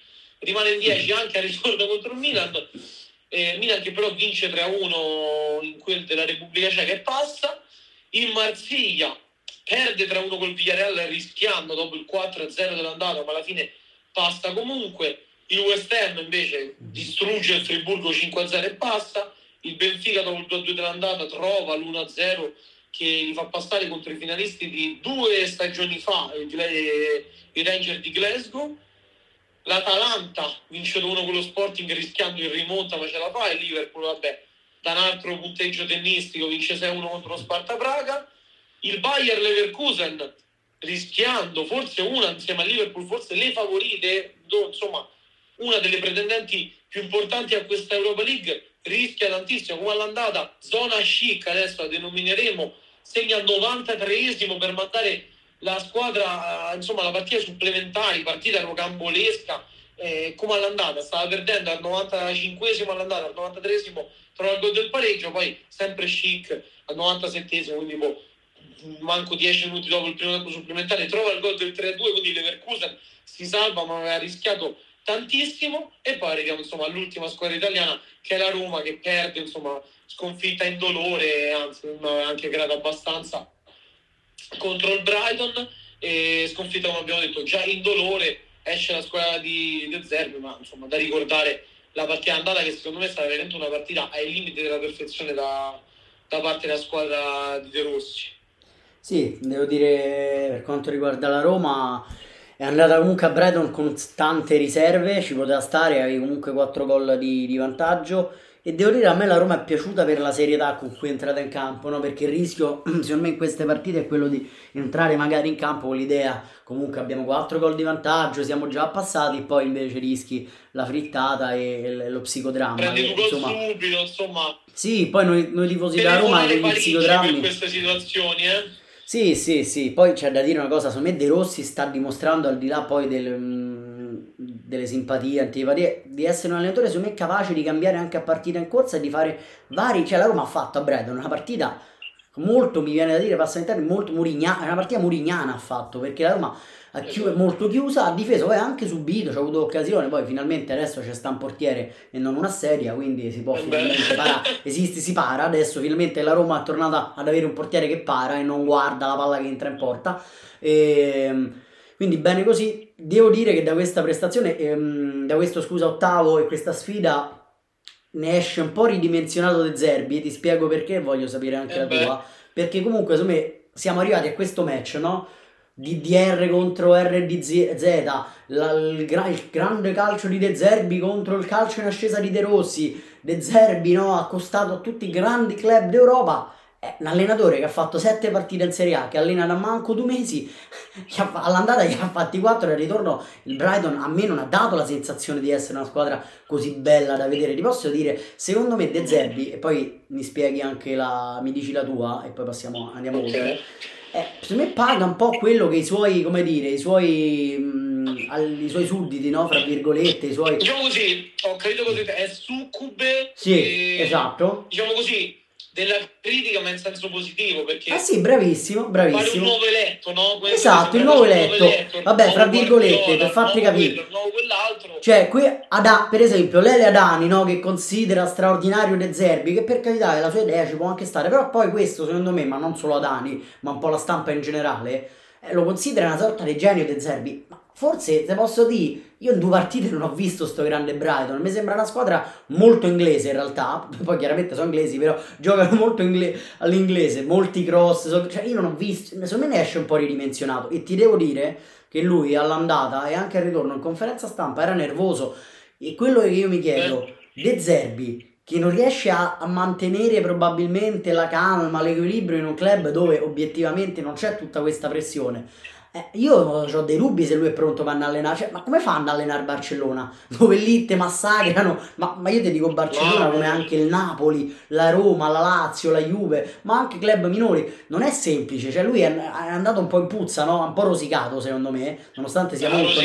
10 anche a ritorno contro il Milan. Milan che però vince 3-1 in quel della Repubblica Ceca e passa. Il Marsiglia perde 3-1 col Villarreal, rischiando dopo il 4-0 dell'andata, ma alla fine passa comunque. Il West Ham invece distrugge il Friburgo 5-0 e passa. Il Benfica dopo il 2-2 dell'andata trova l'1-0 che li fa passare contro i finalisti di 2 stagioni fa, i Rangers di Glasgow. L'Atalanta vince 2-1 con lo Sporting, rischiando il rimonta, ma ce la fa. E Liverpool, vabbè, da un altro punteggio tennistico, vince 6-1 contro lo Sparta Praga. Il Bayer Leverkusen, rischiando forse insieme a Liverpool, forse le favorite, insomma una delle pretendenti più importanti a questa Europa League, rischia tantissimo come all'andata, zona chic, adesso la denomineremo, segna al 93esimo per mandare la squadra, insomma la partita supplementari, partita rocambolesca, come all'andata, stava perdendo al 95esimo all'andata, al 93esimo trova il gol del pareggio, poi sempre chic al 97esimo, quindi manco 10 minuti dopo il primo tempo supplementare trova il gol del 3-2, quindi Leverkusen si salva, ma aveva rischiato tantissimo. E poi arriviamo insomma all'ultima squadra italiana, che è la Roma, che perde, insomma, sconfitta in dolore, anzi anche creata abbastanza, contro il Brighton, e sconfitta, come abbiamo detto, già in dolore. Esce la squadra di De Zerbi, ma insomma da ricordare la partita andata, che secondo me è stata veramente una partita ai limiti della perfezione da parte della squadra di De Rossi. Sì, devo dire, per quanto riguarda la Roma, è andata comunque a Brighton con tante riserve, ci poteva stare, avevi comunque 4 gol di vantaggio. E devo dire, a me la Roma è piaciuta per la serietà con cui è entrata in campo, no? Perché il rischio, secondo me, in queste partite è quello di entrare magari in campo con l'idea, comunque abbiamo 4 gol di vantaggio, siamo già passati, poi invece rischi la frittata e lo psicodramma. Prendi che, due gol insomma, subito, insomma. sì, poi noi tifosi della Roma, Telefonare gli Parigi per psicodrammi... queste situazioni, Sì, poi c'è da dire una cosa, secondo me De Rossi sta dimostrando, al di là poi delle simpatie, antipatie, di essere un allenatore secondo me capace di cambiare anche a partita in corsa e di fare vari, cioè la Roma ha fatto a Brighton una partita molto, mi viene da dire, passami il termine, molto murignana, una partita murignana ha fatto, perché la Roma molto chiusa, ha difeso, poi ha anche subito, c'ha avuto occasione, poi finalmente adesso c'è sta un portiere e non una sedia, quindi si può finalmente parare, si para, adesso finalmente la Roma è tornata ad avere un portiere che para e non guarda la palla che entra in porta, quindi bene così. Devo dire che da questa prestazione, da questo ottavo e questa sfida ne esce un po' ridimensionato De Zerbi, e ti spiego perché, voglio sapere anche la tua, perché comunque secondo me siamo arrivati a questo match, no? DDR contro RDZ, il grande calcio di De Zerbi contro il calcio in ascesa di De Rossi. De Zerbi, no, accostato a tutti i grandi club d'Europa. È un allenatore che ha fatto 7 partite in Serie A, che allena da manco 2 mesi, all'andata gli ha fatti 4 e al ritorno il Brighton a me non ha dato la sensazione di essere una squadra così bella da vedere. Ti posso dire, secondo me De Zerbi, e poi mi spieghi anche mi dici la tua e poi andiamo oltre. Secondo me paga un po' quello che i suoi, come dire, i suoi sudditi, no, fra virgolette, i suoi... Diciamo così, ho capito così, è succube, sì, esatto, diciamo così, della critica, ma in senso positivo, perché sì, bravissimo fare un nuovo eletto, no? Esatto, il nuovo eletto, vabbè, fra virgolette, per farti capire, quello, nuovo quell'altro. Cioè, qui per esempio Lele Adani, no, che considera straordinario De Zerbi, che per carità è la sua idea, ci può anche stare, però poi questo secondo me, ma non solo Adani, ma un po' la stampa in generale, lo considera una sorta di genio De Zerbi. Ma forse, te posso dire, io in 2 partite non ho visto sto grande Brighton, mi sembra una squadra molto inglese in realtà, poi chiaramente sono inglesi, però giocano molto all'inglese, molti cross, cioè io non ho visto, secondo me ne esce un po' ridimensionato, e ti devo dire che lui all'andata e anche al ritorno in conferenza stampa era nervoso, e quello che io mi chiedo, De Zerbi, che non riesce a mantenere probabilmente la calma, l'equilibrio in un club dove obiettivamente non c'è tutta questa pressione, io ho dei dubbi se lui è pronto per allenare, cioè, ma come fanno ad allenare Barcellona? Dove lì te massacrano, ma io ti dico Barcellona come anche il Napoli, la Roma, la Lazio, la Juve, ma anche club minori, non è semplice, cioè lui è andato un po' in puzza, no? Un po' rosicato secondo me, nonostante sia molto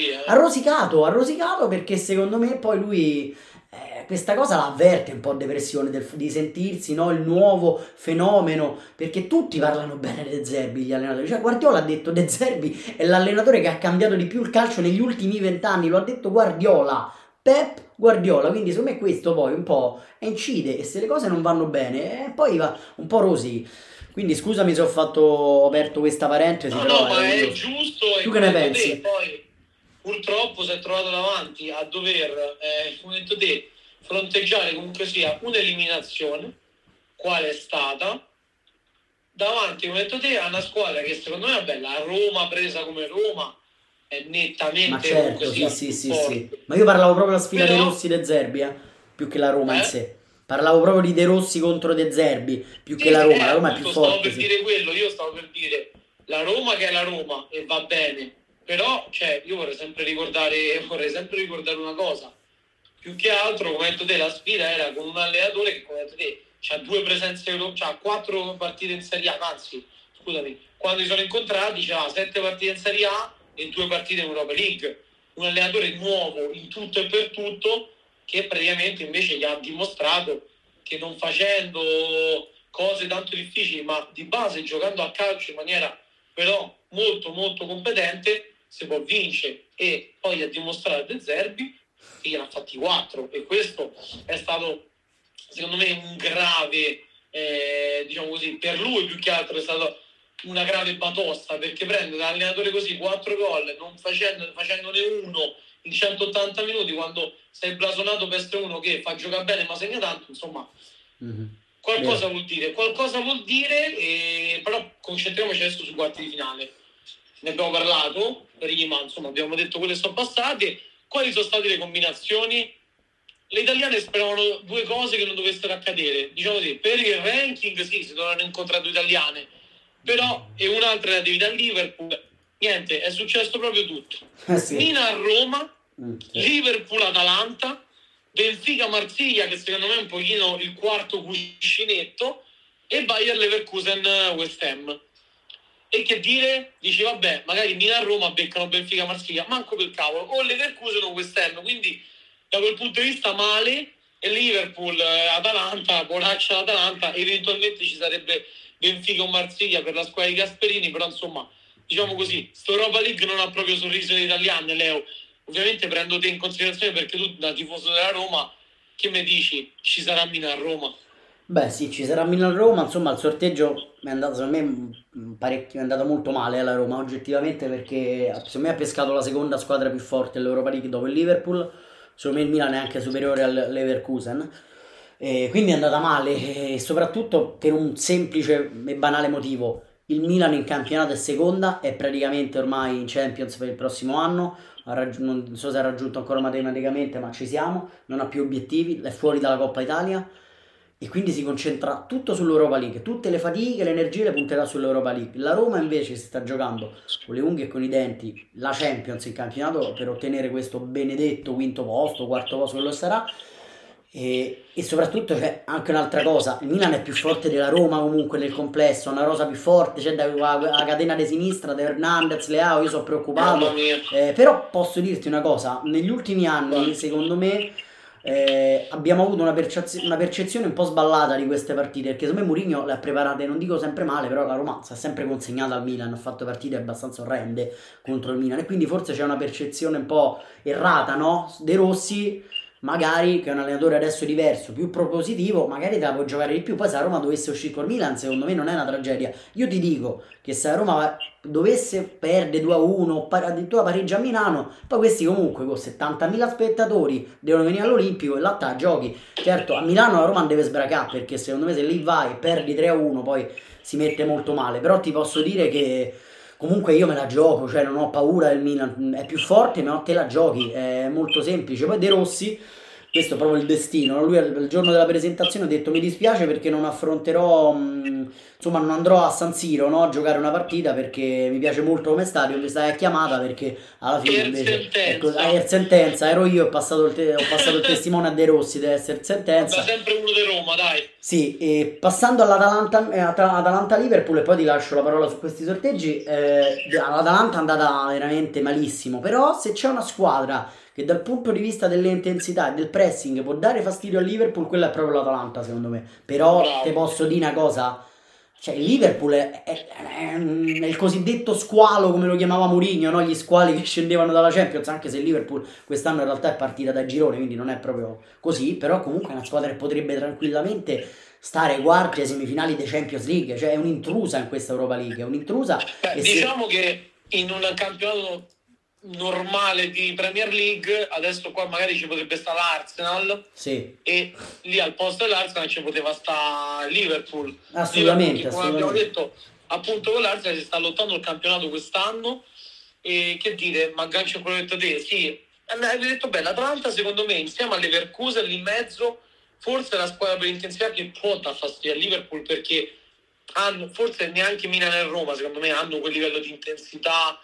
rosicato perché secondo me poi lui... questa cosa la avverte un po' depressione di sentirsi, no, il nuovo fenomeno, perché tutti parlano bene di De Zerbi, gli allenatori, cioè Guardiola ha detto De Zerbi è l'allenatore che ha cambiato di più il calcio negli ultimi 20 anni, lo ha detto Guardiola, Pep Guardiola, quindi secondo me questo poi un po' incide, e se le cose non vanno bene poi va un po' rosy. Quindi scusami se ho aperto questa parentesi, no, però ma è giusto. Tu che ne pensi? Poi purtroppo si è trovato davanti a dover, come hai detto te, fronteggiare comunque sia un'eliminazione, quale è stata, davanti, come hai detto te, a una squadra che secondo me è bella, a Roma presa come Roma, è nettamente... Ma certo, sì. Ma io parlavo proprio della sfida De Rossi De Zerbi, più che la Roma in sé. Parlavo proprio di De Rossi contro De Zerbi, più che la Roma. La Roma è più forte. Stavo per dire quello, io stavo per dire la Roma che è la Roma, e va bene, però cioè, io vorrei sempre ricordare una cosa. Più che altro, come hai detto te, la sfida era con un allenatore che, come hai detto te, c'ha 2 presenze, c'ha 4 partite in Serie A, anzi, scusami, quando si sono incontrati c'ha 7 partite in Serie A e 2 partite in Europa League. Un allenatore nuovo in tutto e per tutto, che praticamente invece gli ha dimostrato che non facendo cose tanto difficili, ma di base giocando a calcio in maniera però molto molto competente, si può vincere. E poi ha dimostrato De Zerbi che ne ha fatti 4, e questo è stato secondo me un grave, diciamo così, per lui più che altro è stata una grave batosta, perché prende da allenatore così 4 gol non facendone uno in 180 minuti, quando sei blasonato per essere uno che fa giocare bene ma segna tanto, insomma, qualcosa vuol dire, però concentriamoci adesso sui quarti di finale. Ne abbiamo parlato prima, insomma, abbiamo detto quelle sono passate. Quali sono state le combinazioni? Le italiane speravano 2 cose che non dovessero accadere, diciamo così, per il ranking sì, si dovranno incontrare 2 italiane, però, e un'altra era devi a Liverpool, niente, è successo proprio tutto. Sì. Milan-Roma, Liverpool-Atalanta, Benfica-Marsiglia, che secondo me è un pochino il quarto cuscinetto, e Bayer-Leverkusen-West Ham. E che dire? Dici vabbè, magari Milan-Roma beccano Benfica-Marsiglia, manco per cavolo, o Leverkusen o quest'anno, quindi da quel punto di vista male. E Liverpool-Atalanta, Polaccia l'Atalanta, eventualmente ci sarebbe Benfica o Marsiglia per la squadra di Gasperini, però insomma, diciamo così, sto Europa League non ha proprio sorriso di italiani, Leo. Ovviamente prendo te in considerazione perché tu da tifoso della Roma, che mi dici? Ci sarà Milan-Roma? Beh, sì, ci sarà Milan-Roma, insomma, il sorteggio è andato, secondo me, parecchio, è andato molto male alla Roma, oggettivamente, perché secondo me ha pescato la seconda squadra più forte dell'Europa League dopo il Liverpool, secondo me il Milan è anche superiore al Leverkusen, e quindi è andata male, e soprattutto per un semplice e banale motivo: il Milan in campionato è seconda, è praticamente ormai in Champions per il prossimo anno, non so se ha raggiunto ancora matematicamente, ma ci siamo, non ha più obiettivi, è fuori dalla Coppa Italia e quindi si concentra tutto sull'Europa League, tutte le fatiche, le energie le punterà sull'Europa League. La Roma invece si sta giocando con le unghie e con i denti la Champions in campionato per ottenere questo benedetto quinto posto, quarto posto, quello sarà. E soprattutto c'è anche un'altra cosa: il Milan è più forte della Roma comunque nel complesso, ha una rosa più forte, c'è la catena di sinistra, da Hernandez, Leao, io sono preoccupato, però posso dirti una cosa: negli ultimi anni secondo me abbiamo avuto una percezione un po' sballata di queste partite, perché secondo me Mourinho le ha preparate, non dico sempre male, però la Roma si è sempre consegnata al Milan, ha fatto partite abbastanza orrende contro il Milan e quindi forse c'è una percezione un po' errata, no? De Rossi, magari, che è un allenatore adesso diverso, più propositivo, magari te la puoi giocare di più. Poi se la Roma dovesse uscire col Milan, secondo me non è una tragedia. Io ti dico che se la Roma dovesse perdere 2-1 o addirittura pareggia a Milano, poi questi comunque con 70.000 spettatori devono venire all'Olimpico e là te la giochi. Certo, a Milano la Roma non deve sbracare, perché secondo me se lì vai e perdi 3-1 poi si mette molto male. Però ti posso dire che comunque io me la gioco, cioè non ho paura del Milan, è più forte, ma te la giochi, è molto semplice. Poi De Rossi, questo è proprio il destino, no? Lui il giorno della presentazione ha detto: mi dispiace perché non affronterò, insomma non andrò a San Siro, no, a giocare una partita, perché mi piace molto come stadio, mi stai a chiamata perché alla fine invece è sentenza, ero io, ho passato il testimone a De Rossi, deve essere sentenza. Vabbè, sempre uno di Roma, dai. Sì, e passando all'Atalanta-Liverpool, e poi ti lascio la parola su questi sorteggi, l'Atalanta è andata veramente malissimo, però se c'è una squadra che dal punto di vista delle intensità e del pressing può dare fastidio al Liverpool, quella è proprio l'Atalanta secondo me. Però te posso dire una cosa: cioè il Liverpool è il cosiddetto squalo, come lo chiamava Mourinho, no? Gli squali che scendevano dalla Champions, anche se il Liverpool quest'anno in realtà è partita da girone, quindi non è proprio così, però comunque è una squadra che potrebbe tranquillamente stare quarti ai semifinali dei Champions League, cioè è un'intrusa in questa Europa League, è un'intrusa. Diciamo che in un campionato normale di Premier League adesso qua magari ci potrebbe stare l'Arsenal, sì, e lì al posto dell'Arsenal ci poteva stare Liverpool, assolutamente, come abbiamo detto, appunto con l'Arsenal si sta lottando il campionato quest'anno. E che dire, ma aggancio a quello che hai detto te, sì, hai detto bene, l'Atalanta secondo me insieme alle Leverkusen lì in mezzo forse è la squadra per intensità che può dar fastidio a Liverpool, perché hanno, forse neanche Milan e Roma secondo me hanno quel livello di intensità,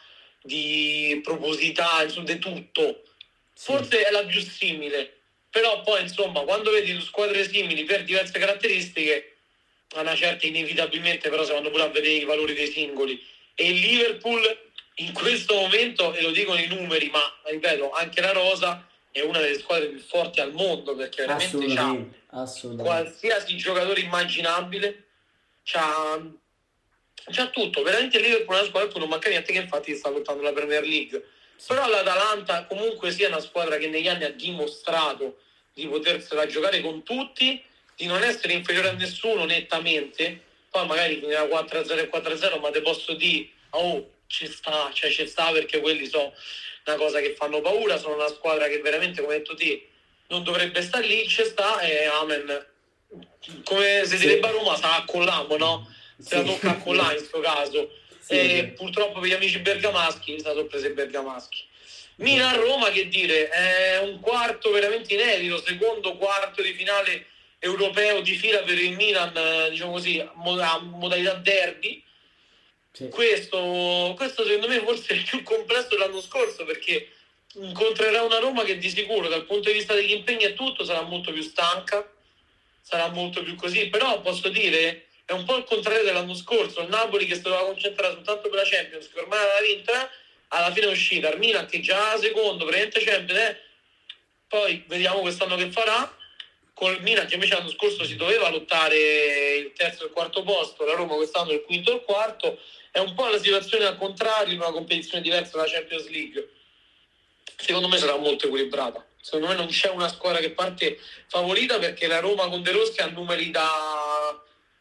di proposità, insomma di tutto. Forse è la più simile, però poi insomma quando vedi squadre simili per diverse caratteristiche, a una certa inevitabilmente però si vanno pure a vedere i valori dei singoli. E il Liverpool in questo momento, e lo dicono i numeri, ma ripeto anche la rosa, è una delle squadre più forti al mondo, perché veramente c'ha qualsiasi giocatore immaginabile, c'ha tutto. Veramente il Liverpool è una squadra che non manca niente, che infatti sta lottando la Premier League. Sì. Però l'Atalanta comunque sia una squadra che negli anni ha dimostrato di potersela giocare con tutti, di non essere inferiore a nessuno nettamente. Poi magari finirà 4-0 e 4-0, ma te posso dire, ci sta, perché quelli sono una cosa che fanno paura, sono una squadra che veramente, come hai detto te, non dovrebbe stare lì, ci sta, e amen. Come se direbbe a Roma, sa accollamo, no? Se la tocca a collare in questo caso. E purtroppo per gli amici bergamaschi sta sorpresa i bergamaschi. Milan-Roma, che dire, è un quarto veramente inedito, secondo quarto di finale europeo di fila per il Milan, diciamo così, a modalità derby. Sì. Questo secondo me forse è più complesso dell'anno scorso, perché incontrerà una Roma che di sicuro dal punto di vista degli impegni e tutto sarà molto più stanca, sarà molto più così, però posso dire è un po' il contrario dell'anno scorso, il Napoli che si doveva concentrare soltanto per la Champions, che ormai l'ha vinta, alla fine è uscita, il Milan che già secondo, praticamente Champions, poi vediamo quest'anno che farà, col Milan che invece l'anno scorso si doveva lottare il terzo e il quarto posto, la Roma quest'anno il quinto e il quarto, è un po' la situazione al contrario in una competizione diversa dalla Champions League. Secondo me sarà molto equilibrata, secondo me non c'è una squadra che parte favorita, perché la Roma con De Rossi ha numeri da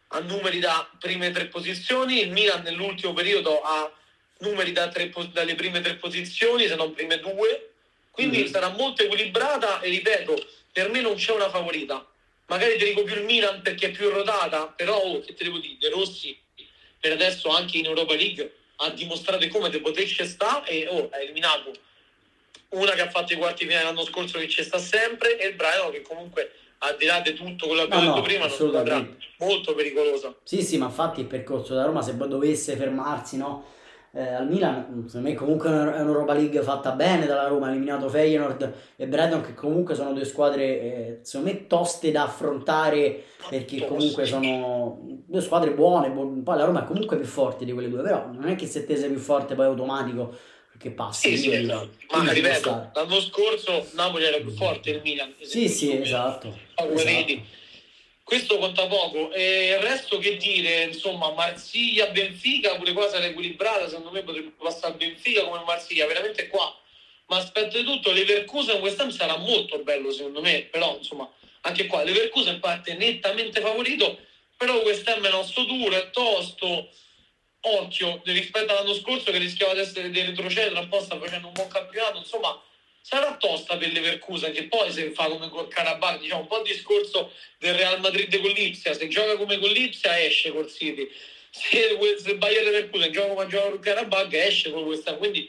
prime 3 posizioni, il Milan nell'ultimo periodo ha numeri dalle prime 3 posizioni, se non prime 2, quindi sarà molto equilibrata e ripeto, per me non c'è una favorita. Magari ti dico più il Milan perché è più rotata, però che te devo dire, De Rossi per adesso anche in Europa League ha dimostrato come te potesse sta e ha eliminato una che ha fatto i quarti finali l'anno scorso che ci sta sempre, e il Brighton che comunque al di là di tutto quello che abbiamo detto prima, non squadra molto pericolosa. Sì, ma infatti il percorso da Roma, se dovesse fermarsi, no, al Milan, secondo me comunque è un'Europa League fatta bene dalla Roma, ha eliminato Feyenoord e Brighton, che comunque sono 2 squadre secondo me toste da affrontare, perché comunque sono 2 squadre buone, poi la Roma è comunque più forte di quelle 2, però non è che se te sei più forte poi è automatico che passi. Sì, esatto. Ma ripeto, l'anno scorso Napoli era più forte del Milan. Sì, esatto. Come vedi, questo conta poco. E il resto che dire, insomma, Marsiglia, Benfica, pure qua sarà equilibrata, secondo me potrebbe passare Benfica come Marsiglia, veramente qua. Ma aspetto di tutto, Leverkusen quest'anno sarà molto bello secondo me, però insomma, anche qua Leverkusen parte nettamente favorito, però quest'anno è nostro duro, è tosto. Occhio rispetto all'anno scorso che rischiava di essere di retrocedere, un po' sta facendo un buon campionato, insomma sarà tosta per Leverkusen, che poi se fa come col Karabakh, diciamo un po' il discorso del Real Madrid con l'Ipsia, se gioca come con l'Ipsia esce col City, se Bayer Leverkusen gioca come gioca col Karabakh esce con questa, quindi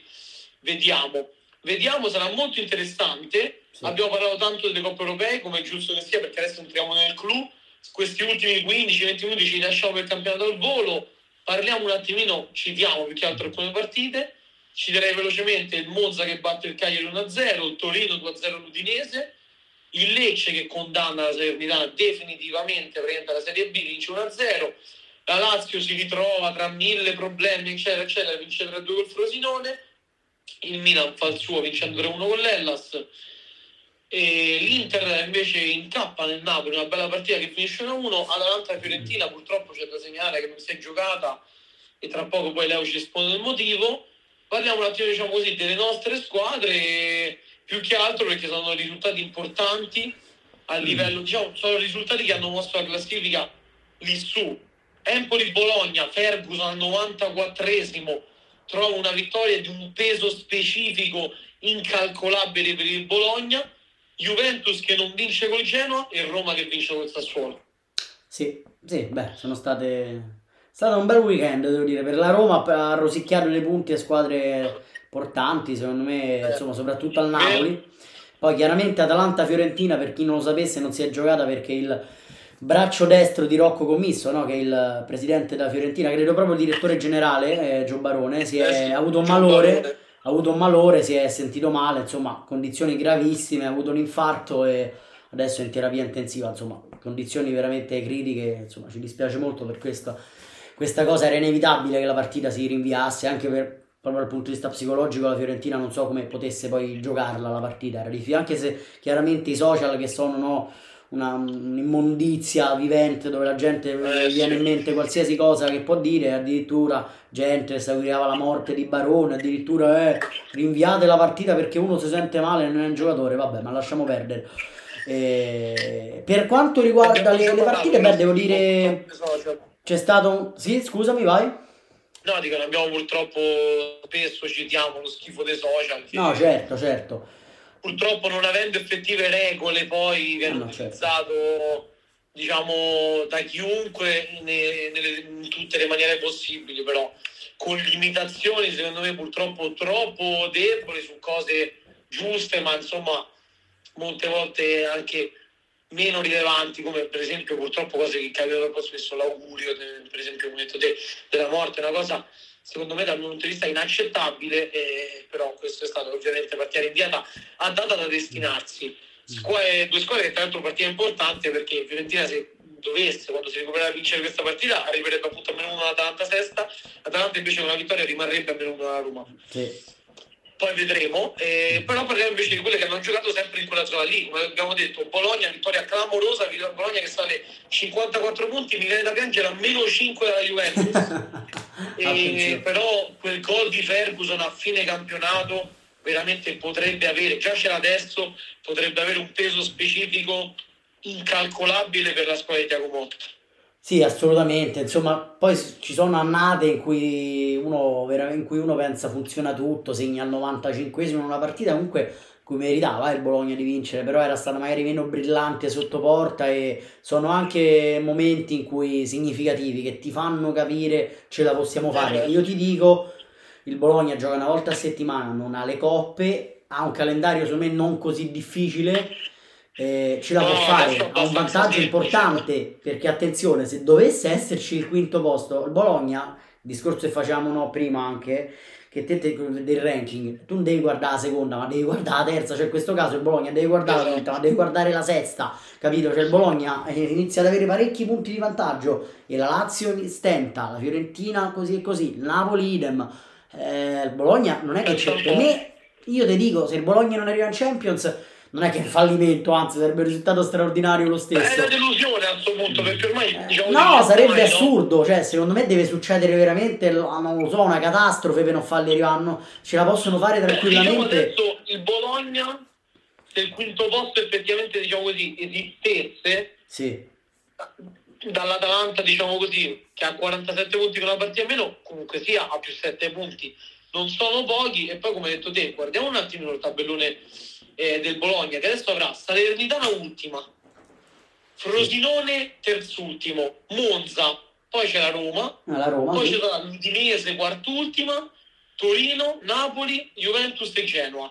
vediamo, sarà molto interessante. Abbiamo parlato tanto delle coppe europee, come è giusto che sia, perché adesso entriamo nel clou, questi ultimi 15-20 minuti ci lasciamo per il campionato al volo. Parliamo un attimino, citiamo più che altro alcune partite. Citerei velocemente il Monza che batte il Cagliari 1-0, il Torino 2-0 l'Udinese, il Lecce che condanna la Salernitana definitivamente la Serie B, vince 1-0, la Lazio si ritrova tra 1000 problemi eccetera eccetera, vince 3-2 col Frosinone, il Milan fa il suo vincendo 3-1 con l'Hellas, e l'Inter invece incappa nel Napoli, una bella partita che finisce 1-1. Atalanta-Fiorentina purtroppo c'è da segnalare che non si è giocata e tra poco poi Leo ci risponde il motivo. Parliamo un attimo, diciamo così, delle nostre squadre, più che altro perché sono risultati importanti a livello, diciamo, sono risultati che hanno mosso la classifica lì su. Empoli-Bologna, Ferguson al 94esimo trova una vittoria di un peso specifico incalcolabile per il Bologna, Juventus che non vince col Genoa e Roma che vince col Sassuolo. Sì, sono stato un bel weekend, devo dire, per la Roma, ha rosicchiato le punti a squadre importanti, secondo me, insomma, soprattutto al Napoli. Poi chiaramente Atalanta-Fiorentina, per chi non lo sapesse, non si è giocata perché il braccio destro di Rocco Commisso, no, che è il presidente della Fiorentina, credo proprio il direttore generale, Gio Barone, ha avuto un malore, si è sentito male, insomma, condizioni gravissime, ha avuto un infarto e adesso è in terapia intensiva, insomma, condizioni veramente critiche, insomma, ci dispiace molto per questo. Questa cosa, era inevitabile che la partita si rinviasse, anche proprio dal punto di vista psicologico. La Fiorentina non so come potesse poi giocarla la partita, era difficile, anche se chiaramente i social, che sono un'immondizia vivente dove la gente viene in mente qualsiasi cosa che può dire, addirittura gente si augurava la morte di Barone, addirittura rinviate la partita perché uno si sente male e non è un giocatore, vabbè, ma lasciamo perdere. Per quanto riguarda le partite, devo dire c'è stato sì, scusami, vai. No, dico, abbiamo purtroppo spesso citiamo lo schifo dei social. No, certo. Purtroppo non avendo effettive regole poi viene utilizzato, diciamo, da chiunque in tutte le maniere possibili, però con limitazioni secondo me purtroppo troppo deboli su cose giuste, ma insomma molte volte anche meno rilevanti, come per esempio purtroppo cose che capitano troppo spesso, l'augurio per esempio come detto te, della morte, una cosa secondo me dal mio punto di vista inaccettabile, però questo è stato ovviamente partita rinviata andata da destinarsi. Due squadre che tra l'altro partita importante, perché Fiorentina si è dovesse, quando si recupererà a vincere questa partita, arriverebbe appunto a -1 l'Atalanta sesta. L'Atalanta invece con la vittoria rimarrebbe a -1 la Roma. Sì. Poi vedremo, però parliamo invece di quelle che hanno giocato sempre in quella zona lì, come abbiamo detto. Bologna, vittoria clamorosa, Bologna che sale 54 punti, mi viene da piangere a -5 dalla Juventus. Però quel gol di Ferguson a fine campionato veramente potrebbe avere, già c'era adesso, potrebbe avere un peso specifico incalcolabile per la squadra di Thiago Motta. Sì, assolutamente. Insomma, poi ci sono annate in cui uno pensa funziona tutto, segna al 95esimo in una partita comunque cui meritava il Bologna di vincere, però era stata magari meno brillante sotto porta, e sono anche momenti in cui significativi che ti fanno capire ce la possiamo fare. Io ti dico, il Bologna gioca una volta a settimana, non ha le coppe, ha un calendario secondo me non così difficile. Ce la può fare, ha un vantaggio importante, perché attenzione, se dovesse esserci il quinto posto, il Bologna, il discorso che facevamo prima anche, che del ranking, tu non devi guardare la seconda, ma devi guardare la terza, cioè in questo caso il Bologna deve guardare la quinta, ma devi guardare la sesta, capito? Cioè il Bologna inizia ad avere parecchi punti di vantaggio, e la Lazio stenta, la Fiorentina così e così, il Napoli idem. Il Bologna non è che c'è, per me, io ti dico, se il Bologna non arriva in Champions non è che è un fallimento, anzi sarebbe un risultato straordinario lo stesso. È una delusione a questo punto, perché ormai no, sarebbe assurdo, cioè secondo me deve succedere veramente, non lo so, una catastrofe per non farli arrivare, ce la possono fare tranquillamente. Diciamo adesso il Bologna, se il quinto posto effettivamente, diciamo così, esistesse, sì, dall'Atalanta, diciamo così, che ha 47 punti con una partita in meno, comunque sia ha più 7 punti, non sono pochi. E poi, come hai detto te, guardiamo un attimo il tabellone del Bologna, che adesso avrà Salernitana ultima, Frosinone terzultimo, Monza, poi c'è la Roma, poi c'è l'Udinese quart'ultima, Torino, Napoli, Juventus e Genoa.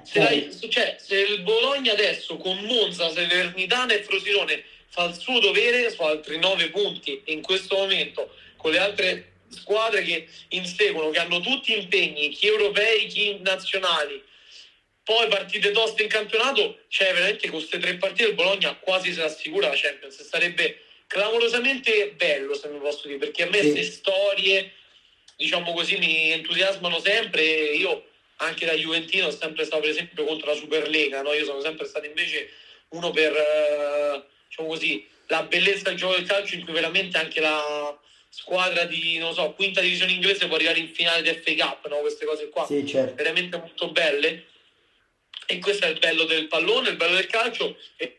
Se il Bologna adesso con Monza, Salernitana e Frosinone fa il suo dovere su altri 9 punti, in questo momento con le altre squadre che inseguono, che hanno tutti impegni, chi europei, chi nazionali, poi partite toste in campionato, cioè veramente con queste 3 partite il Bologna quasi se la assicura la Champions. Sarebbe clamorosamente bello, se mi posso dire, perché a me queste storie, diciamo così, mi entusiasmano sempre. Io anche da juventino ho sempre stato per esempio contro la Superlega, no? Io sono sempre stato invece uno per diciamo così, la bellezza del gioco del calcio, in cui veramente anche la squadra di, non so, quinta divisione inglese può arrivare in finale di FA Cup, no? Queste cose qua, sì, certo, veramente molto belle. E questo è il bello del pallone, il bello del calcio, è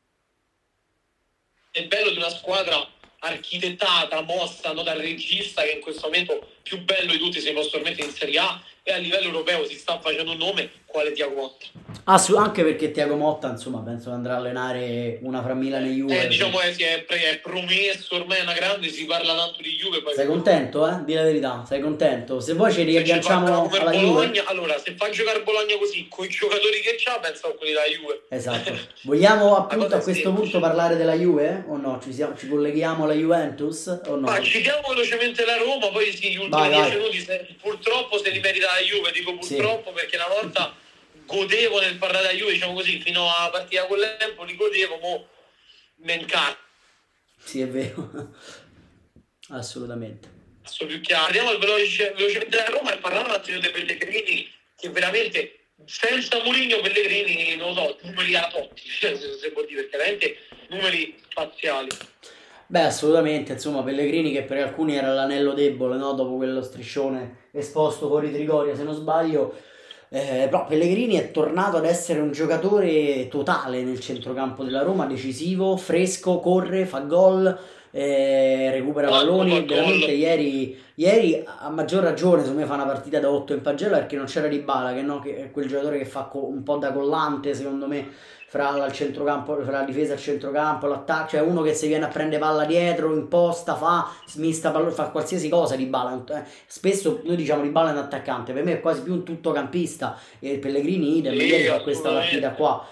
il bello di una squadra architettata, mossa, no, dal regista, che in questo momento più bello di tutti, se posso permettere, in Serie A, e a livello europeo si sta facendo un nome, quale Thiago Motta. Anche perché Thiago Motta, insomma, penso che andrà a allenare una fra Milan e Juve. Diciamo che è promesso, ormai è una grande, si parla tanto di Juve. Poi sei contento, Di la verità, sei contento? Se vuoi ci riagganciamo alla Bologna, Juve. allora, se fa giocare Bologna così, con i giocatori che c'ha, penso a quelli della Juve. Esatto. Vogliamo appunto a questo punto parlare della Juve? O no? Ci colleghiamo alla Juventus? O no? Ma citiamo velocemente la Roma, poi sì, gli ultimi 10 minuti purtroppo se li merita la Juve, dico purtroppo, sì, perché una volta godevo nel parlare della Juve, diciamo così, fino alla partita con l'Empoli godevo, mo mencare. Sì, è vero. Assolutamente. Più chiaro. Andiamo velocemente della Roma e parlare un attimo dei Pellegrini, che veramente senza Mourinho Pellegrini, non lo so, numeri a Totti, se può dire, perché veramente numeri spaziali. Beh, assolutamente, insomma, Pellegrini, che per alcuni era l'anello debole, no? Dopo quello striscione esposto fuori Trigoria, se non sbaglio, però Pellegrini è tornato ad essere un giocatore totale nel centrocampo della Roma, decisivo, fresco, corre, fa gol, recupera palloni. Veramente ieri a maggior ragione secondo me fa una partita da 8 in pagella, perché non c'era Dybala, che è quel giocatore che fa un po' da collante, secondo me, fra il centrocampo, fra la difesa e il centrocampo, l'attacco, cioè uno che si viene a prendere palla dietro, imposta, smista pallone, fa qualsiasi cosa. Dybala, spesso noi diciamo Dybala è un attaccante, per me è quasi più un tuttocampista, e Pellegrini idem, ieri fa questa partita qua,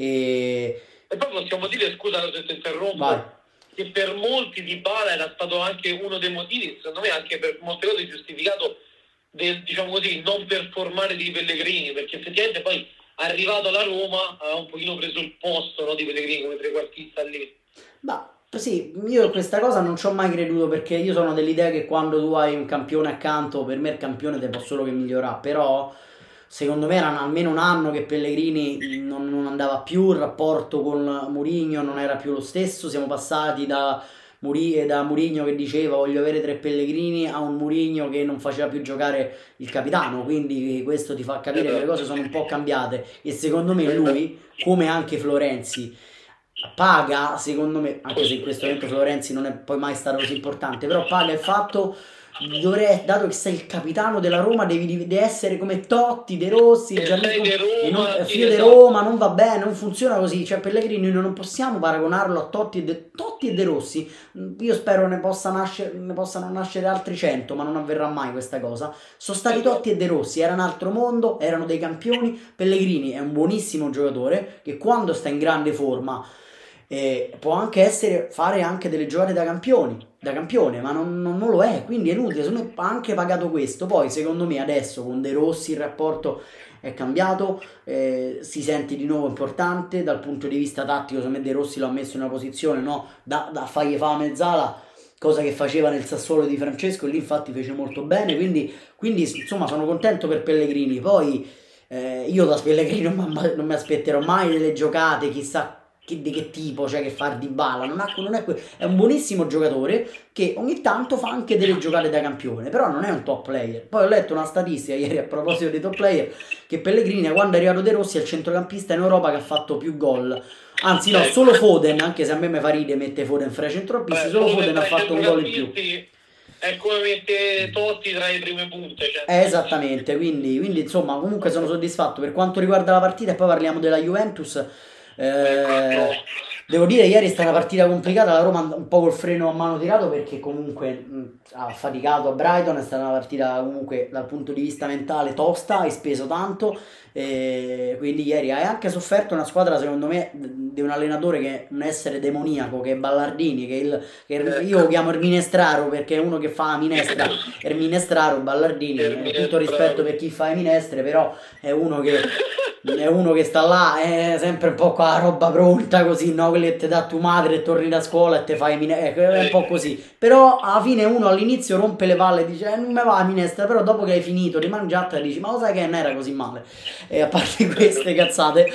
e poi possiamo dire, scusa se ti interrompo, vai, che per molti Dybala era stato anche uno dei motivi, secondo me anche per molte cose giustificato del, diciamo così, non performare di Pellegrini, perché effettivamente poi arrivato alla Roma ha un pochino preso il posto, no, di Pellegrini come trequartista lì. Ma Sì, io questa cosa non ci ho mai creduto perché io sono dell'idea che quando tu hai un campione accanto, per me il campione te può solo che migliorare, però secondo me era almeno un anno che Pellegrini non andava più, il rapporto con Mourinho non era più lo stesso, siamo passati da Mourinho che diceva voglio avere 3 Pellegrini a un Mourinho che non faceva più giocare il capitano, quindi questo ti fa capire che le cose sono un po' cambiate e secondo me lui, come anche Florenzi, paga, secondo me, anche se in questo momento Florenzi non è poi mai stato così importante, però paga il fatto, dato che sei il capitano della Roma, devi essere come Totti, De Rossi, figlio di Roma, non va bene, non funziona così, cioè Pellegrini noi non possiamo paragonarlo a Totti e De Rossi, io spero ne possano nascere altri 100, ma non avverrà mai questa cosa, sono stati Totti e De Rossi, era un altro mondo, erano dei campioni, Pellegrini è un buonissimo giocatore che quando sta in grande forma può anche fare anche delle giocate da campione, ma non lo è, quindi è inutile. Secondo me ha anche pagato questo. Poi secondo me adesso con De Rossi il rapporto è cambiato, si sente di nuovo importante dal punto di vista tattico. Secondo me De Rossi lo ha messo in una posizione, no, da fargli fare la mezzala, cosa che faceva nel Sassuolo di Francesco, e lì infatti fece molto bene, quindi insomma sono contento per Pellegrini. Poi io da Pellegrini non mi aspetterò mai delle giocate chissà di che tipo, cioè che far Dybala, è un buonissimo giocatore che ogni tanto fa anche delle giocate da campione, però non è un top player. Poi ho letto una statistica ieri a proposito dei top player che Pellegrini quando è arrivato De Rossi è il centrocampista in Europa che ha fatto più gol, anzi no, solo Foden, anche se a me fa ride mette Foden fra i centrocampisti, solo Foden ha fatto un gol in più. È come mette Totti tra le prime punte, cioè. Esattamente, quindi insomma comunque sono soddisfatto per quanto riguarda la partita. E poi parliamo della Juventus. Devo dire ieri è stata una partita complicata, la Roma un po' col freno a mano tirato perché comunque ha faticato a Brighton, è stata una partita comunque dal punto di vista mentale tosta, hai speso tanto, quindi ieri hai anche sofferto una squadra secondo me di un allenatore che è un essere demoniaco, che è Ballardini, che io lo chiamo Erminestraro perché è uno che fa la minestra, Erminestraro, Ballardini, tutto rispetto per chi fa le minestre, però è uno che sta là, è sempre un po' qua la roba pronta così, no? Quelli che ti dà tua madre e torni da scuola e te fai è un po' così. Però alla fine uno all'inizio rompe le palle e dice non me va la minestra, però dopo che hai finito di mangiarla dici ma lo sai che non era così male. E a parte queste cazzate,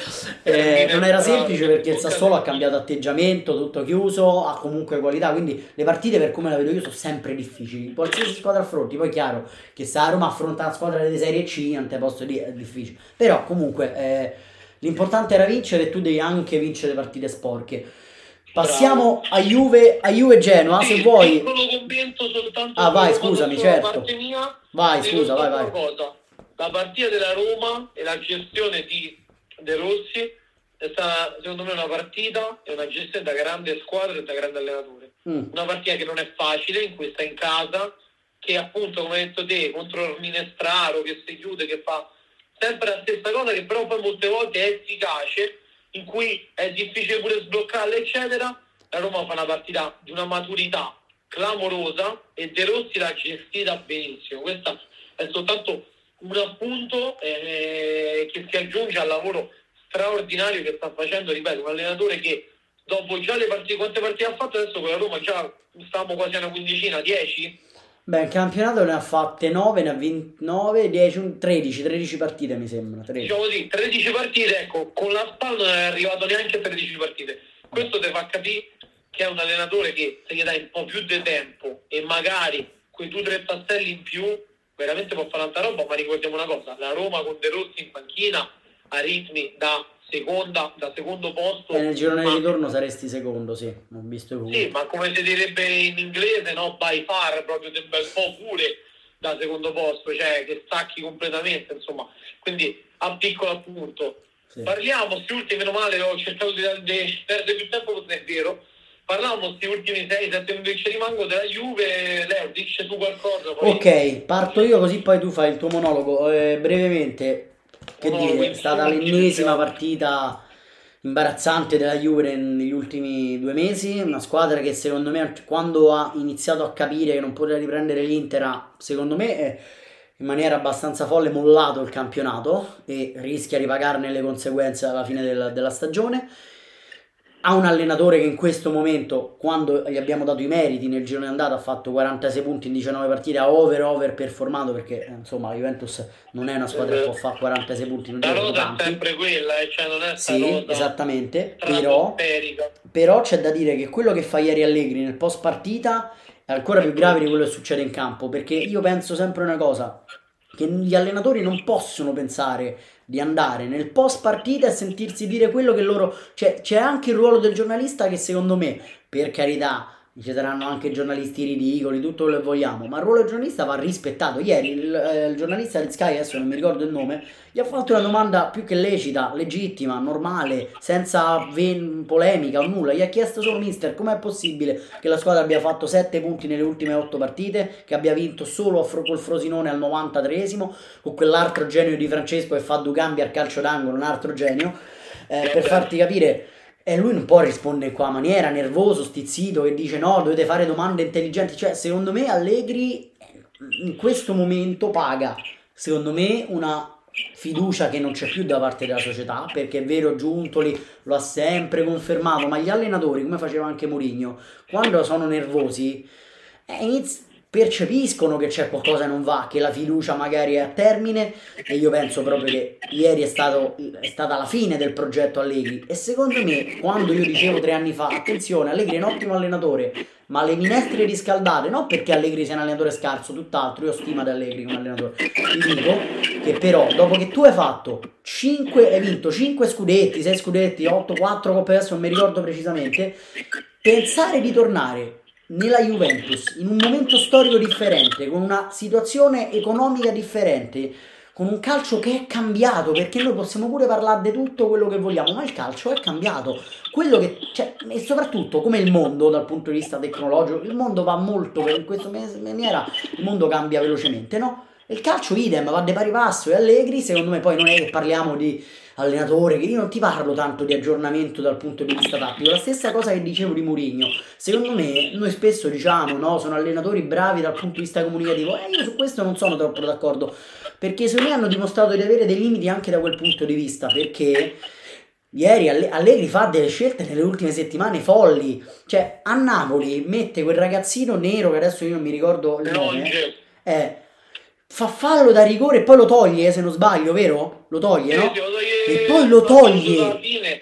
non era semplice perché il Sassuolo ha cambiato atteggiamento, tutto chiuso, ha comunque qualità, quindi le partite per come la vedo io sono sempre difficili, qualsiasi squadra affronti. Poi è chiaro che se la Roma affronta una squadra di Serie C non te posso dire è difficile, però comunque l'importante era vincere e tu devi anche vincere partite sporche. Passiamo a Juve Genoa, sì, se vuoi. Soltanto vai, scusami, certo. Vai, scusa, vai. Cosa. La partita della Roma e la gestione di De Rossi è stata secondo me una partita e una gestione da grande squadra e da grande allenatore. Una partita che non è facile, in cui sta in casa, che appunto come hai detto te contro il Minestraro che si chiude, che fa sempre la stessa cosa, che però poi molte volte è efficace, in cui è difficile pure sbloccarla eccetera. La Roma fa una partita di una maturità clamorosa e De Rossi l'ha gestita benissimo. Questa è soltanto un appunto che si aggiunge al lavoro straordinario che sta facendo, ripeto, un allenatore che dopo già le partite, quante partite ha fatto adesso con la Roma? Già stiamo quasi a una quindicina, 10? Beh, il campionato ne ha fatte 9, ne ha 29, 10, 13 partite mi sembra. 13. Diciamo così, 13 partite, ecco, con la spalla non è arrivato neanche a 13 partite. Questo ti fa capire che è un allenatore che se gli dai un po' più di tempo e magari quei 2-3 tasselli in più, veramente può fare tanta roba. Ma ricordiamo una cosa, la Roma con De Rossi in panchina a ritmi da secondo posto. Nel girone di ritorno saresti secondo, sì, ho visto pure. Sì, ma come si direbbe in inglese, no? By far, proprio del bel po' pure da secondo posto, cioè che stacchi completamente, insomma. Quindi a piccolo appunto. Sì. Parliamo, questi ultimi, meno male, ho cercato di perdere più tempo, non è vero. Parliamo questi ultimi 6-7 minuti che ci rimango della Juve. Leo, dice tu qualcosa? Poi... Ok, parto io così poi tu fai il tuo monologo. Brevemente. Che dire, è stata l'ennesima partita imbarazzante della Juve negli ultimi 2 mesi, una squadra che secondo me quando ha iniziato a capire che non poteva riprendere l'Inter ha, secondo me in maniera abbastanza folle, mollato il campionato e rischia di pagarne le conseguenze alla fine della stagione. ha un allenatore che in questo momento, quando gli abbiamo dato i meriti nel girone andata, ha fatto 46 punti in 19 partite, ha over performato, perché insomma la Juventus non è una squadra che può fare 46 punti in un La giro rosa è tanti. sempre quella, cioè non è sta Sì, rosa esattamente, stratosferica. però c'è da dire che quello che fa ieri Allegri nel post partita è ancora più grave di quello che succede in campo, perché io penso sempre una cosa, che gli allenatori non possono pensare di andare nel post partita e sentirsi dire quello che loro, cioè c'è anche il ruolo del giornalista che secondo me, per carità, ci saranno anche giornalisti ridicoli, tutto quello che vogliamo, ma il ruolo del giornalista va rispettato. Ieri il giornalista del Sky, adesso non mi ricordo il nome, gli ha fatto una domanda più che lecita, legittima, normale, senza polemica o nulla. Gli ha chiesto solo: mister, com'è possibile che la squadra abbia fatto 7 punti nelle ultime 8 partite, che abbia vinto solo col Frosinone al 93esimo, con quell'altro genio di Francesco che fa due cambi al calcio d'angolo, un altro genio, per farti capire. E lui non può rispondere in quella maniera, nervoso, stizzito, che dice no, dovete fare domande intelligenti. Cioè, secondo me Allegri in questo momento paga, secondo me, una fiducia che non c'è più da parte della società, perché è vero, Giuntoli lo ha sempre confermato, ma gli allenatori, come faceva anche Mourinho, quando sono nervosi percepiscono che c'è qualcosa che non va, che la fiducia magari è a termine, e io penso proprio che ieri è stata la fine del progetto Allegri. E secondo me, quando io dicevo 3 anni fa, attenzione, Allegri è un ottimo allenatore, ma le minestre riscaldate, non perché Allegri sia un allenatore scarso, tutt'altro, io ho stima di Allegri come allenatore, ti dico che però dopo che tu hai vinto 5 scudetti, 6 scudetti, 8-4 coppe, adesso non mi ricordo precisamente, pensare di tornare nella Juventus in un momento storico differente, con una situazione economica differente, con un calcio che è cambiato, perché noi possiamo pure parlare di tutto quello che vogliamo, ma il calcio è cambiato, quello che c'è, e soprattutto come il mondo dal punto di vista tecnologico, il mondo va molto, in questa maniera il mondo cambia velocemente, no? E il calcio idem, va di pari passo, e Allegri secondo me, poi non è che parliamo di allenatore, che io non ti parlo tanto di aggiornamento dal punto di vista tattico, la stessa cosa che dicevo di Mourinho. Secondo me noi spesso diciamo no, sono allenatori bravi dal punto di vista comunicativo, e io su questo non sono troppo d'accordo, perché secondo me hanno dimostrato di avere dei limiti anche da quel punto di vista, perché ieri Allegri fa delle scelte nelle ultime settimane folli, cioè a Napoli mette quel ragazzino nero che adesso io non mi ricordo il nome, fa fallo da rigore e poi lo toglie, se non sbaglio, vero? Lo toglie, no? E poi lo toglie.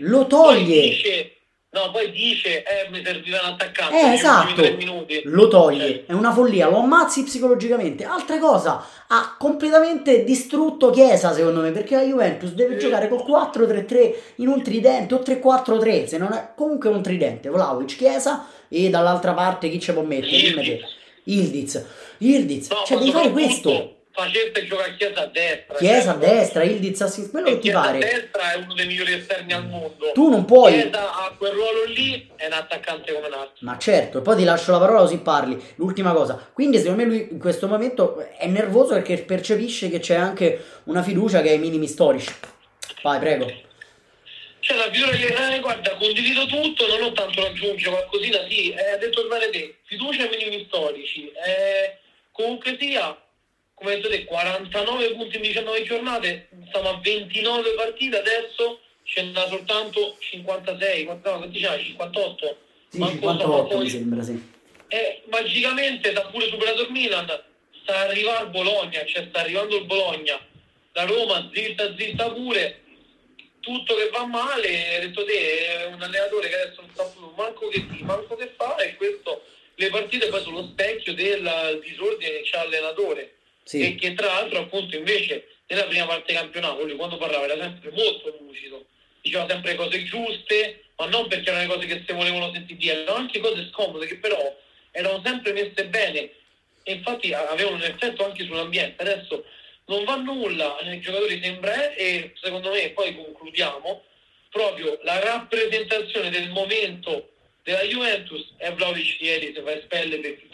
Poi dice mi serviva un attaccante, esatto, 3 minuti. lo toglie, è una follia, lo ammazzi psicologicamente. Altra cosa, ha completamente distrutto Chiesa, secondo me, perché la Juventus deve giocare col 4-3-3 in un tridente, o 3-4-3, se non è comunque un tridente, Vlahovic, Chiesa, e dall'altra parte chi ci può mettere? Ildiz, no, cioè devi fare questo. Facete giocare Chiesa a destra. Chiesa a destra, Ildiz a sinistra, quello che ti Chiesa pare. a destra è uno dei migliori esterni al mondo. Tu non puoi. Chiesa a quel ruolo lì è un attaccante come un altro. Ma certo, e poi ti lascio la parola così parli. L'ultima cosa. Quindi secondo me lui in questo momento è nervoso perché percepisce che c'è anche una fiducia che è ai minimi storici. Vai, prego. Cioè la fiducia che guarda, condivido tutto, non ho tanto da aggiungere, qualcosina sì, ha detto il male te, fiducia ai minimi storici. Comunque sia, come hai detto te, 49 punti in 19 giornate, stiamo a 29 partite, adesso ce n'è soltanto 56, no, quanti c'hai? 58? Sì, 58 mi sembra, sì. Magicamente sta pure superato il Milan, sta arrivando il Bologna, cioè sta arrivando il Bologna, la Roma zitta pure, tutto che va male, hai detto te, è un allenatore che adesso non sa più manco che fa, e questo, le partite poi sono lo specchio del disordine che c'ha l'allenatore. Sì. E che tra l'altro appunto invece nella prima parte del campionato lui quando parlava era sempre molto lucido, diceva sempre cose giuste, ma non perché erano le cose che si volevano sentire dire, erano anche cose scomode che però erano sempre messe bene, e infatti avevano un effetto anche sull'ambiente. Adesso non va nulla, i giocatori sembra, e secondo me, poi concludiamo, proprio la rappresentazione del momento della Juventus è Vlahovic ieri si fa espelle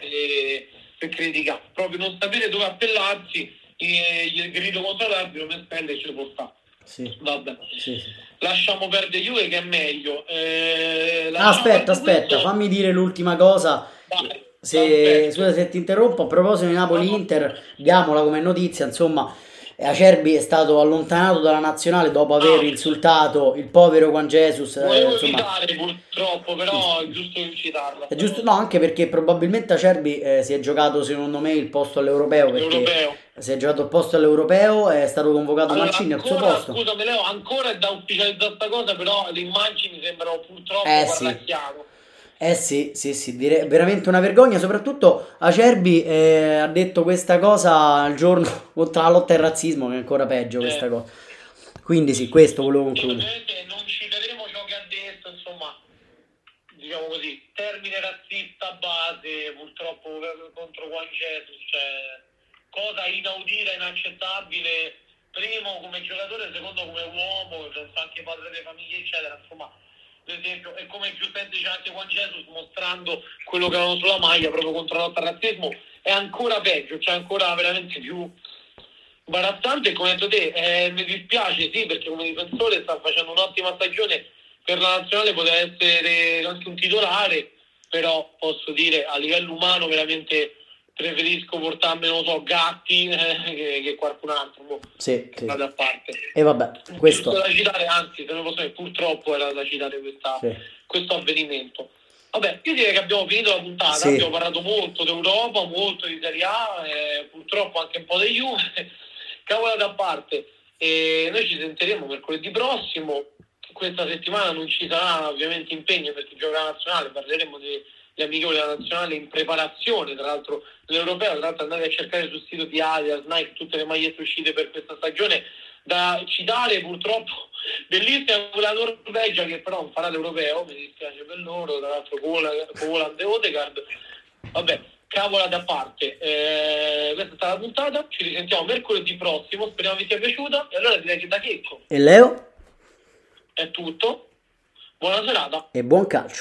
per criticare, proprio non sapere dove appellarsi, il grido contro l'arbitro per spelle ce lo può fare. Sì. Vabbè. Sì. Lasciamo perdere Juve che è meglio. Aspetta, fammi dire l'ultima cosa. Scusa se ti interrompo, a proposito di Napoli-Inter, diamola come notizia, insomma, Acerbi è stato allontanato dalla nazionale dopo aver insultato il povero Juan Jesus. Volevo citare purtroppo, però è giusto citarlo. È giusto, no, anche perché probabilmente Acerbi si è giocato secondo me il posto all'europeo, perché si è giocato il posto all'europeo, è stato convocato Mancini al suo posto. Scusami Leo, ancora è da ufficializzare questa cosa, però le immagini sembrano purtroppo parlacchiano. Sì, direi veramente una vergogna. Soprattutto Acerbi ha detto questa cosa il giorno contro la lotta al razzismo, che è ancora peggio questa cosa. Quindi sì, questo volevo concludere. Non citeremo ciò che ha detto, insomma, diciamo così, termine razzista base, purtroppo contro Juan Jesus, cioè cosa inaudita, inaccettabile, primo come giocatore, secondo come uomo, penso anche padre delle famiglie, eccetera, insomma. Per esempio, e come giustamente dice anche Juan Jesus, mostrando quello che avevano sulla maglia proprio contro la lotta al razzismo, è ancora peggio, cioè ancora veramente più imbarazzante. Come hai detto te, mi dispiace, sì, perché come difensore sta facendo un'ottima stagione per la nazionale, poteva essere anche un titolare, però posso dire a livello umano veramente preferisco portarmi, non so, Gatti che qualcun altro. Sì. Vado a parte. E vabbè, questo da citare, anzi, se non posso dire, purtroppo era da citare questo avvenimento. Vabbè, io direi che abbiamo finito la puntata, abbiamo parlato molto d'Europa, molto di Serie A, purtroppo anche un po' di Juve, cavolate a parte. E noi ci sentiremo mercoledì prossimo. Questa settimana non ci sarà ovviamente impegno perché gioca la nazionale, parleremo degli amichevoli della nazionale in preparazione, tra l'altro l'europeo, tra l'altro andate a cercare sul sito di Adidas, Nike, tutte le magliette uscite per questa stagione. Da citare purtroppo bellissima quella Norvegia che però non farà l'europeo, mi dispiace per loro, tra l'altro con Haaland e Odegaard. Vabbè, cavola da parte, questa è stata la puntata, ci risentiamo mercoledì prossimo, speriamo vi sia piaciuta, e allora direi che da Checco e Leo è tutto, buona serata e buon calcio.